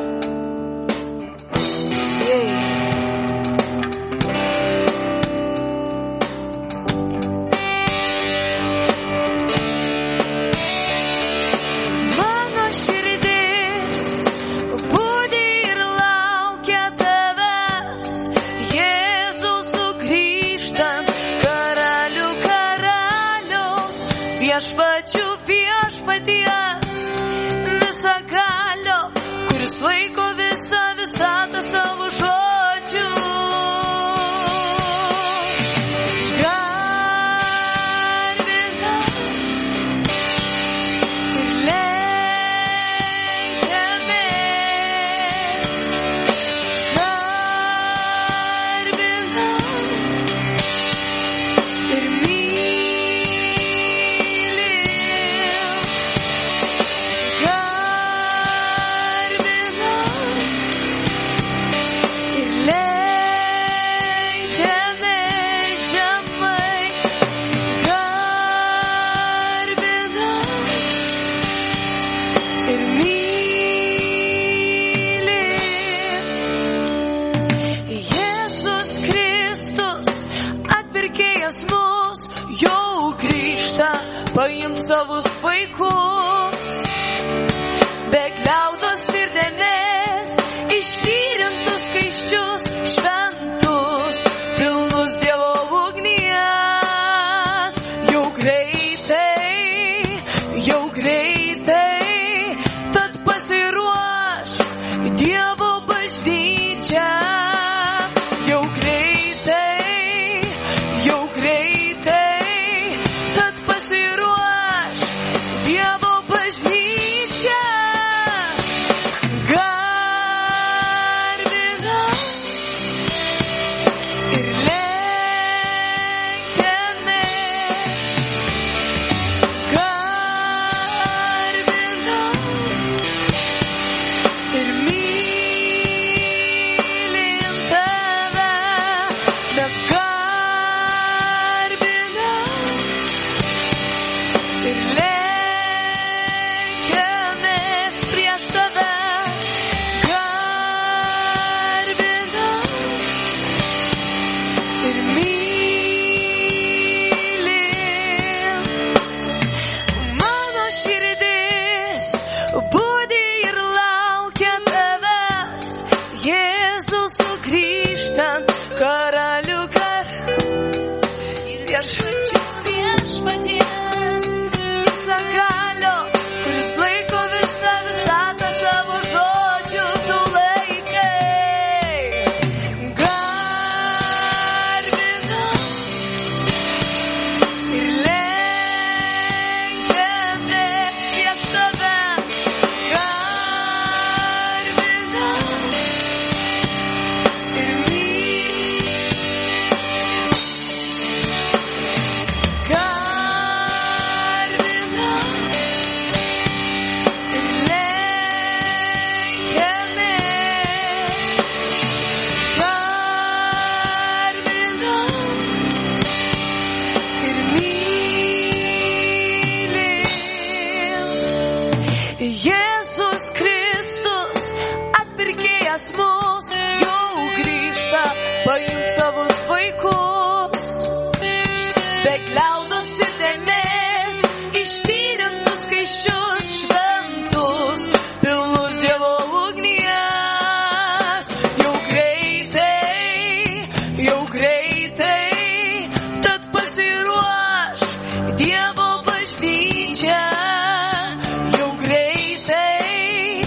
greitai, tad pasiruoš Dievo bažnyčia. Jau greitai,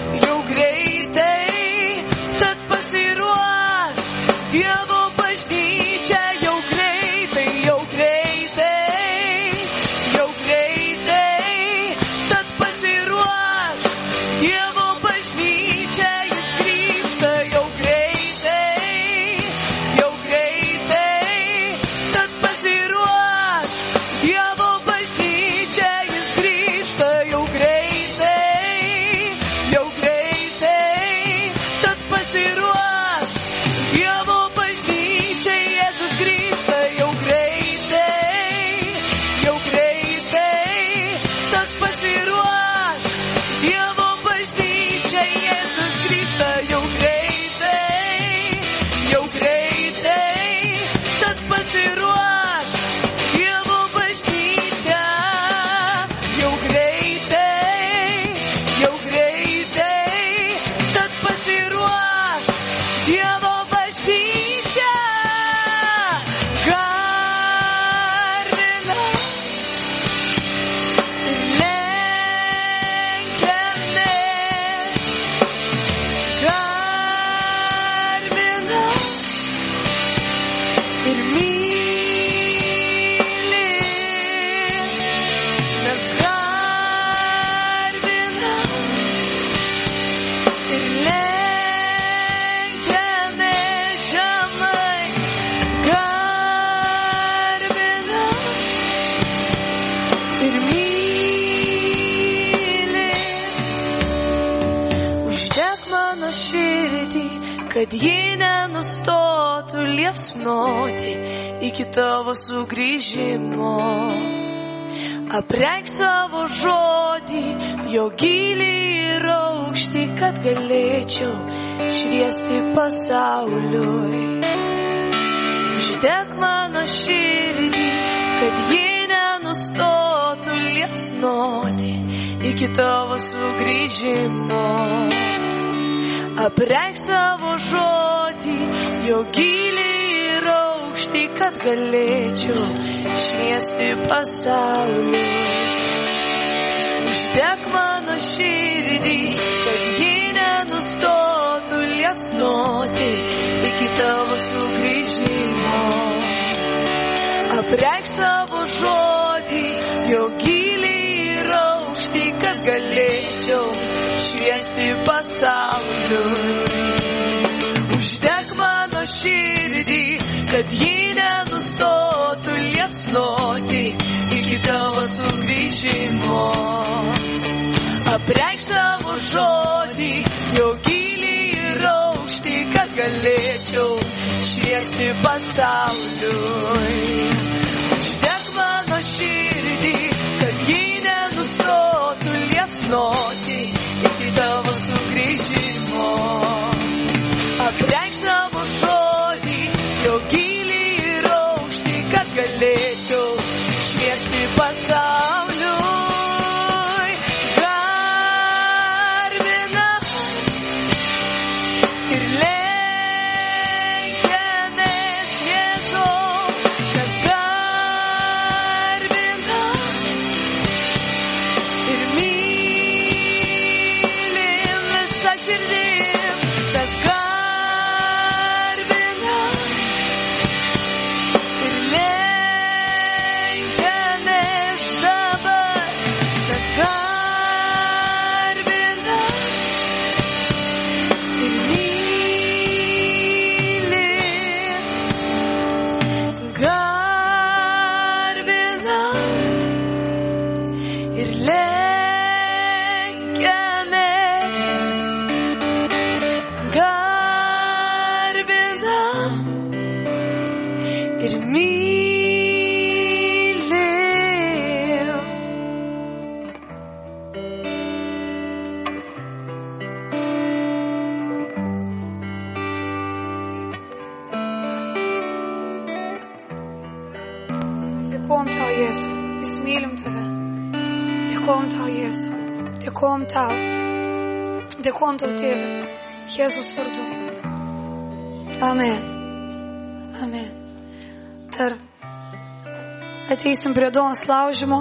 tad pasiruoš Dievo bažnyčia. Jau greitai, tad pasiruoš Dievo bažnyčia. Jis grįžta, jau greitai, tad pasiruoš Dievo bažnyčia. Jis grįžta, jau greitai, tad pasiruoš Dievo bažnyčia. Jėzus grįžta, jau greitai, tad pasiruoš Dievo bažnyčia. Jėzus grįžta, jau greitai, tad pasiruoš Dievo bažnyčia. Jau greitai, tad pasiruoš Dievo bažnyčia. Garbina ir lenkiamės, garbina ir myli, mes garbina ir lenkiamės žemai, garbina ir myli. Uždek mano širdį, kad ji nenustotų liepsnoti iki tavo sugrįžimo. Apreikšk savo žodį, jo gylį ir aukštį, kad galėčiau šviesti pasauliui. Uždek mano širdį, kad ji nenustotų liepsnoti iki tavo sugrįžimo. Apreikšk savo žodį, jo gylį ir aukštį, kad galėčiau šviesti pasauliui. Uždek mano širdį, kad ji nenustotų liepsnoti iki tavo sugrįžimo. Apreikšk savo žodį, jo gylį ir aukštį, kad galėčiau šviesti pasauliui. Uždek mano širdį, kad ji nenustotų liepsnoti iki tavo sugrįžimo. Apreikšk savo žodį, jo gylį ir aukštį, kad galėčiau šviesti pasauliui. Uždek mano širdį, kad ji nenustotų liepsnoti iki tavo sugrįžimo. Apreikšk savo žodį, jo gylį ir aukštį, kad galėčiau šviesti pasauliui. Garbina ir lenkiamės Jėzau, kas garbina ir mylim visą širdim, kas garbina ir lenkiamės dabar, kas garbina ir myli, garbina ir lenkiamės, garbina ir myli. Dėkojom tau, Jėzau, mes mylim tave. Dėkojom tau, Jėzau. Dėkojom tau. Dėkojom tau, Tėve, Jėzus vardu. Amen. Amen. Dar ateisim prie duonos laužymo.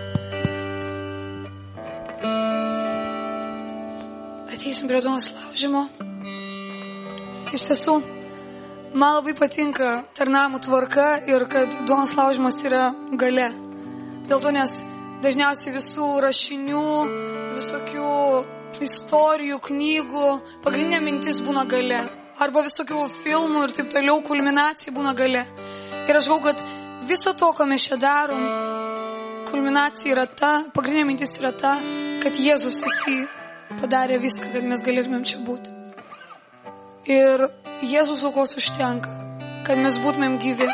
Iš tiesų, man labai patinka tarnavimų tvarka ir kad duonos laužymas yra gale. Dėl to, nes dažniausiai visų rašinių, visokių istorijų, knygų, pagrindinė mintis būna gale. Arba visokių filmų ir taip toliau, kulminacija būna gale. Ir aš galvoju, kad viso to, ką mes čia darom, kulminacija yra ta, pagrindinė mintis yra ta, kad Jėzus jisai padarė viską, kad mes galėtumėm čia būti. Ir Jėzus aukos užtenka, kad mes būtumėm gyvi.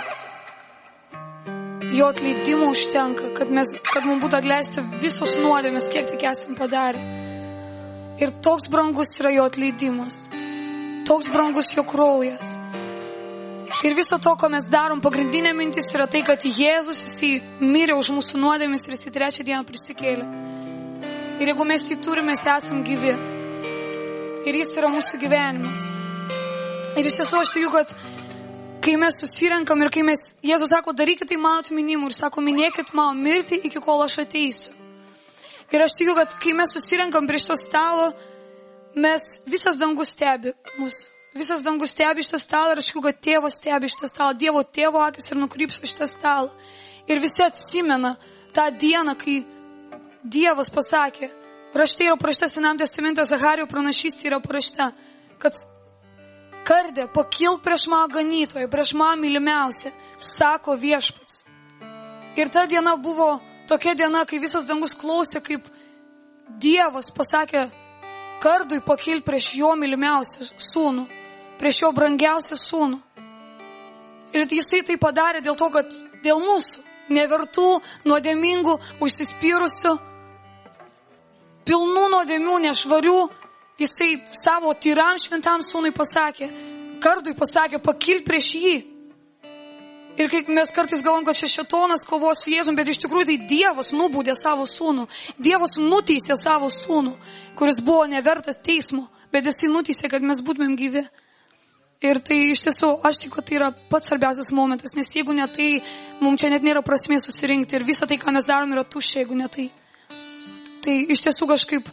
Jo atleidimo užtenka, kad mums būtų atleista visos nuodėmės, kiek tik esam padarę. Ir toks brangus yra jo atleidimas. Toks brangus jo kraujas. Ir viso to, ko mes darom, pagrindinė mintis yra tai, kad Jėzus jisai mirė už mūsų nuodėmės ir jisai 3 dieną prisikėlė. Ir jeigu mes jį turime, mes esam gyvi. Ir jis yra mūsų gyvenimas. Ir iš tiesų aš tikiu, kad kai mes susirenkam ir kai Jėzus sako, darykit tai mano atminimui ir sako, minėkit mano mirtį iki kol aš ateisiu. Ir aš tikiu, kad kai mes susirenkam prie šito stalo, visas dangus stebi mus. Visas dangus stebi šitą stalą ir aš tikiu, kad tėvas stebi šitą stalą. Dievo tėvo akis ir nukrypsta šitą stalą. Ir visi atsimena tą dieną, kai Dievas pasakė, rašte yra parašta Senam testamente, Zacharijo pranašystė yra parašta, kad kardė, pakilk prieš mano ganytoją, prieš mano mylimiausią, sako viešpats. Ir ta diena buvo tokia diena, kai visas dangus klausė, kaip Dievas pasakė kardui pakilti prieš jo mylimiausią sūnų, prieš jo brangiausią sūnų. Ir jisai tai padarė dėl to, kad dėl mūsų, nevertų, nuodėmingų, užsispyrusių, pilnų nuodėmių, nešvarių, jisai savo tyram šventam sūnui pasakė, kardui pasakė, pakilti prieš jį. Ir kai mes kartais galvom, kad šetonas kovojo su Jėzum, bet iš tikrųjų tai Dievas nubaudė savo sūnų. Dievas nuteisė savo sūnų, kuris buvo nevertas teismo, bet jisai nuteisė, kad mes būtumėm gyvi. Ir tai iš tiesų, aš tikiu, kad tai yra pats svarbiausias momentas, nes jeigu ne tai, mums čia net nėra prasmės susirinkti ir visą tai, ką mes darom, yra tuščia, jeigu ne tai. Tai iš tiesų kažkaip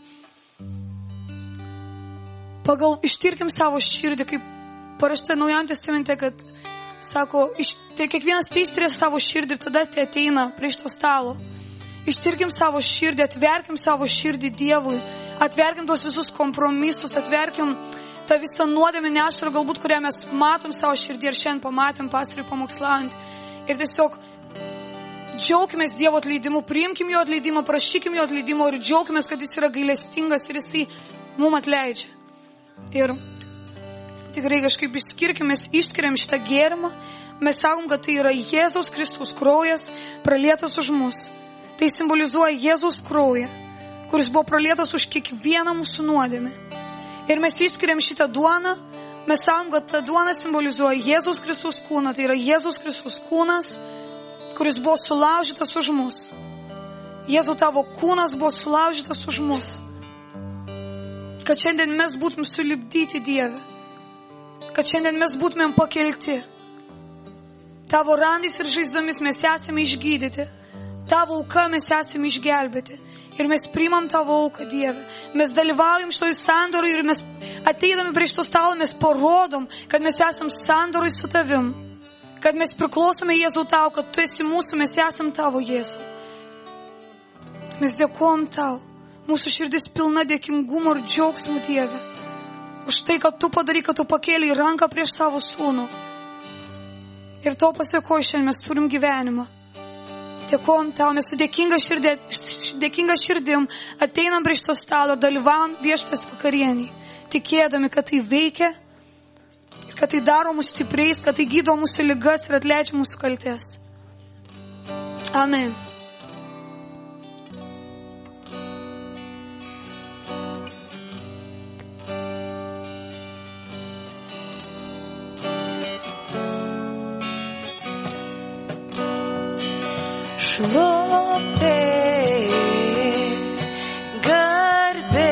ištirkim savo širdį, kaip parašta Naujam testamente, kad sako, tai kiekvienas tai ištirė savo širdį ir tada tai ateina prie šito stalo. Ištirkim savo širdį, atverkim savo širdį Dievui, atverkim tuos visus kompromisus, atverkim tą visą nuodėmę nešarą, galbūt kurią mes matom savo širdį ir šiandien pamatėm pastoriui pamokslaujant. Ir tiesiog džiaukimės Dievo atleidimu, priimkim jo atleidimą, prašykim jo atleidimo ir džiaukimės, kad jis yra gailestingas ir jisai mums atleidžia. Ir tikrai kažkaip išskiriam šitą gėrimą, mes sakom, kad tai yra Jėzaus Kristaus kraujas pralietas už mus. Tai simbolizuoja Jėzaus kraują, kuris buvo pralietas už kiekvieną mūsų nuodėmę. Ir mes išskiriam šitą duoną, mes sakom, kad ta duona simbolizuoja Jėzaus Kristaus kūną, tai yra Jėzaus Kristaus kūnas, kuris buvo sulaužytas už mus. Jėzau, tavo kūnas buvo sulaužytas už mus. Kad šiandien mes būtum sulipdyti Dieve. Kad šiandien mes būtumėm pakelti. Tavo randais ir žaizdomis mes esame išgydyti. Tavo auka mes esame išgelbėti. Ir mes priimam tavo auką, Dieve. Mes dalyvaujam šitoj sandoroj ir mes ateidami prie šito stalo mes parodom, kad mes esam sandoroj su tavim. Kad mes priklausome Jėzau tau, kad tu esi mūsų, mes esam tavo Jėzau. Mes dėkojam tau. Mūsų širdis pilna dėkingumo ir džiaugsmų, Dieve. Už tai, kad tu padarai, kad tu pakėlei ranką prieš savo sūnų. Ir to pasiekoju šiandien mes turim gyvenimą. Dėkojam tau, mes su dėkinga širdim ateinam prie šito stalo ir dalyvaujam viešpaties vakarienį, tikėdami, kad tai veikia, kad tai daro mus stipriais, kad tai gydo mūsų ligas ir atleidžia mūsų kaltės. Amen. Šlovė, garbė,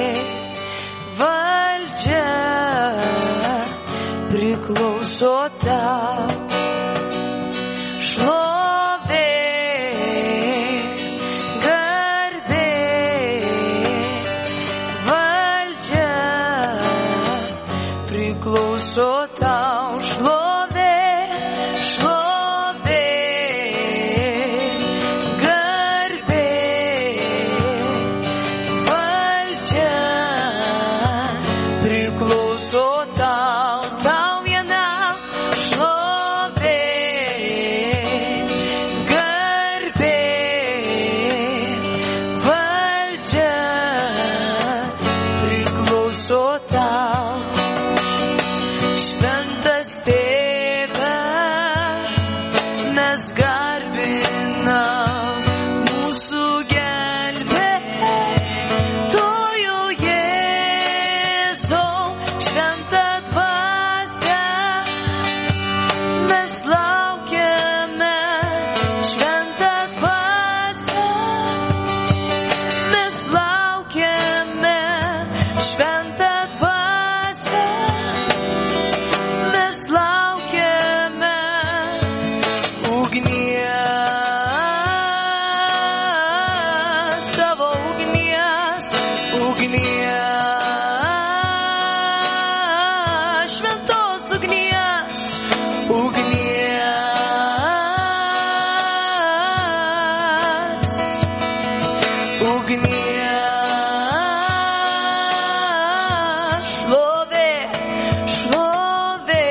valdžia priklauso tau. tau. Šlovė, garbė, valdžia priklauso tau. Šlovė, šlovė, garbė, valdžia priklauso tau. Tau vienam šlovė, garbė, valdžia priklauso tau. Šventas Tėve, mes garbinam mūsų gelbėtojo Jėzau. Šventa dvasia, mes laukiame. Šventa dvasia, mes laukiame. Šventa dvasia, mes laukiame. Ugnies, tavo ugnies, ugnies, šventos ugnies, ugnies, ugnies. Šlovė, šlovė,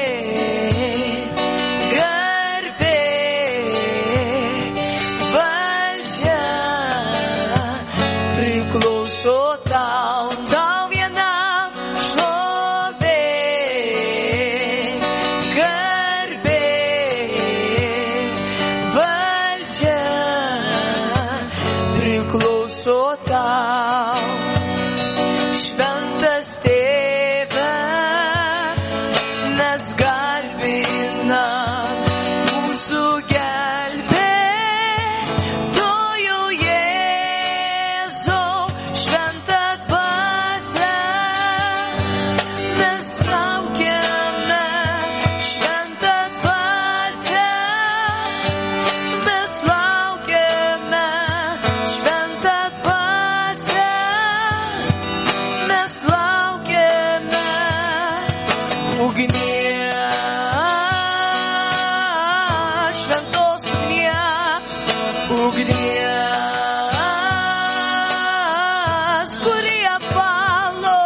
garbė, valdžia priklauso tau. Tau vienam šlovė, garbė, valdžia priklauso tau. Šventas Tėve, mes garbinam mūsų gelbėtojo Jėzau. Šventa dvasia, mes laukiame. Šventa dvasia, mes laukiame. Šventa dvasia, mes laukiame. Ugnies, šventos ugnies, ugnies, kuri apvalo.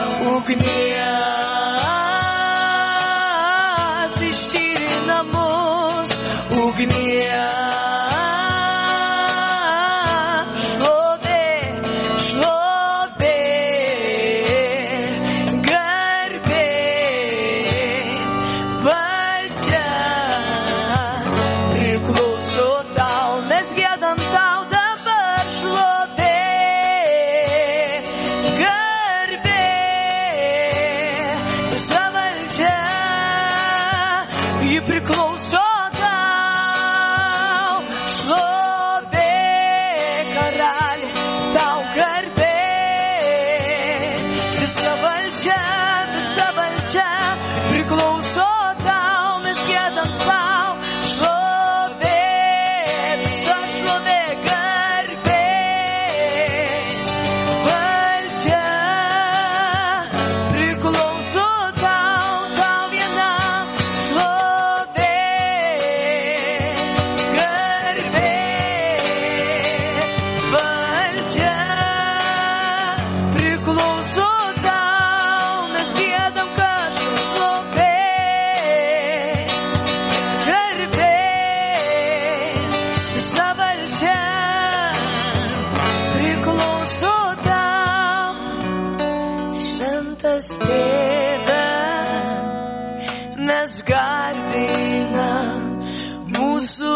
Ugnies, ištyrina mus. Ugnies, šlovė, šlovė, garbė, valdžia priklauso tau. Mes giedam tau dabar. Šlovė, garbė, visa valdžia, ji priklauso tau. Šlovė, karali, tau garbė, visa valdžia priklauso tau. Mes giedam tau. Šlovė, visa šlovė, garbė, valdžia priklauso tau. Tau vienam šlovė, garbė, valdžia priklauso tau. Mes giedam, kad šlovė, garbė, visa valdžia priklauso tau. Šventas Tėve, mes garbinam mūsų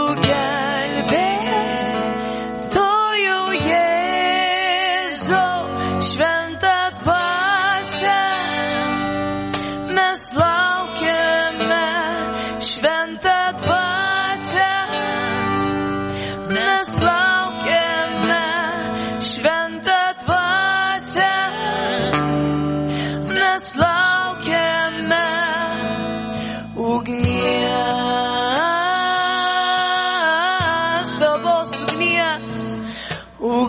gelbėtojo Jėzau. Šventa dvasia, mes laukiame. Šventa dvasia, mes laukiame. Šventa dvasia, mes laukiame. Ugnie,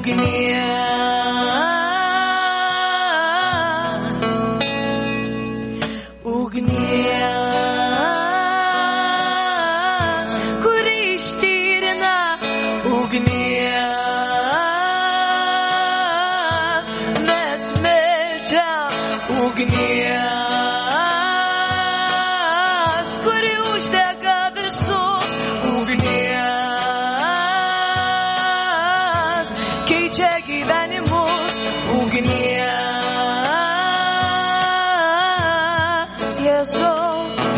ugnies, ugnies, kuri ištyrina, ugnies, mes meldžiam, ugnies, kuri uždega visus, ugnies, keičia gyvenimus, ugnies, Jėzau,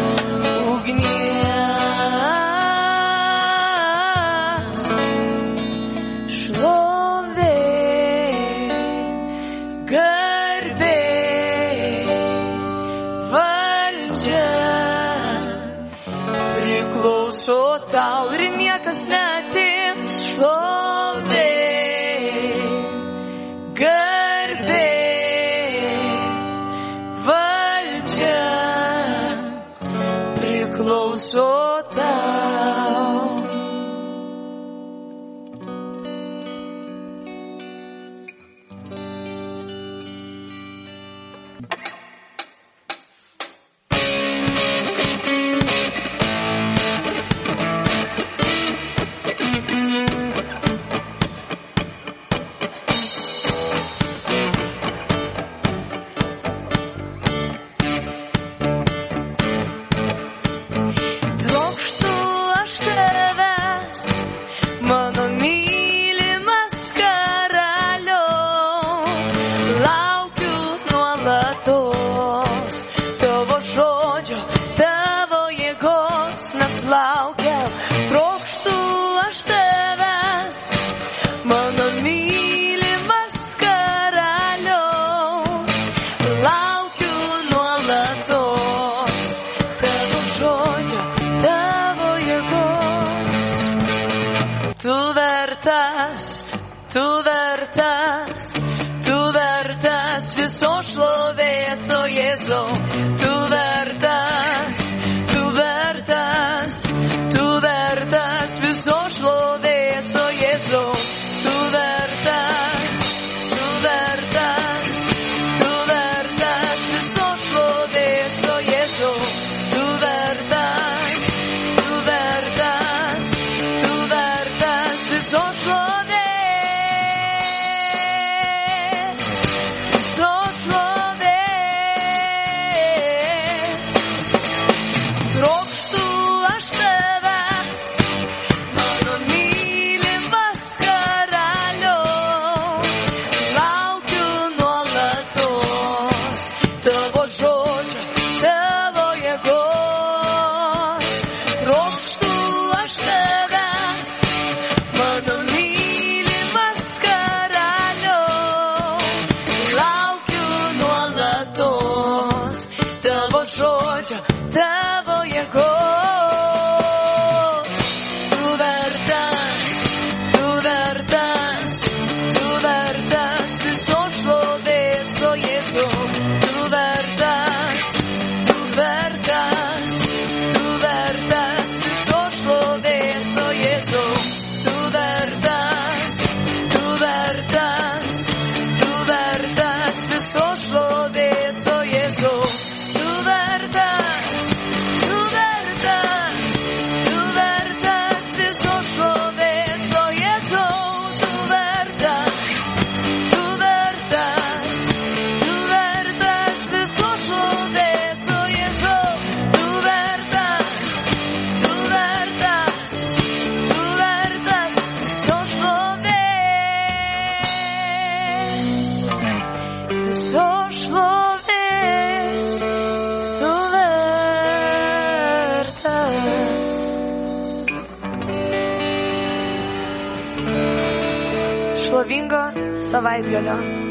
ugnies, šlovė, garbė, valdžia priklauso tau ir niekas neatims, šlovė, garbė, valdžia priklauso tau. Trokštu aš tavęs, mano mylimas karaliau, laukiu nuolatos tavo žodžio, tavo jėgos mes laukiam. Trokštu aš tavęs, mano mylimas karaliau, laukiu nuolatos tavo žodžio, tavo jėgos. Tu vertas, tu vertas, tu vertas visos šlovės, o Jėzau, tu vertas, tu vertas, tu vertas visos šlovės, o Jėzau, tu vertas, tu vertas, tu vertas visos šlovės, o Jėzau, tu vertas, tu vertas, tu vertas visos šlovės, visos šlovės. Trokštu aš tavęs, mano mylimas karaliau, laukiu nuolatos tavo žodžio, tavo jėgos. Trokštu aš tavęs, mano mylimas karaliau, laukiu nuolatos tavo žodžio, tavo jėgos. Tu vertas, tu vertas, tu vertas visos šlovės, o Jėzau, tu vertas, tu vertas, tu vertas visos šlovės, o Jėzau, tu vertas, tu vertas, tu vertas visos šlovės, o Jėzau, tu vertas, tu vertas, tu vertas visos šlovės, o Jėzau, tu vertas, tu vertas, tu vertas visos šlovės, o Jėzau, tu vertas, tu vertas, tu vertas visos šlovės, visos šlovės, tu vertas. Šlovingo savaitgalio.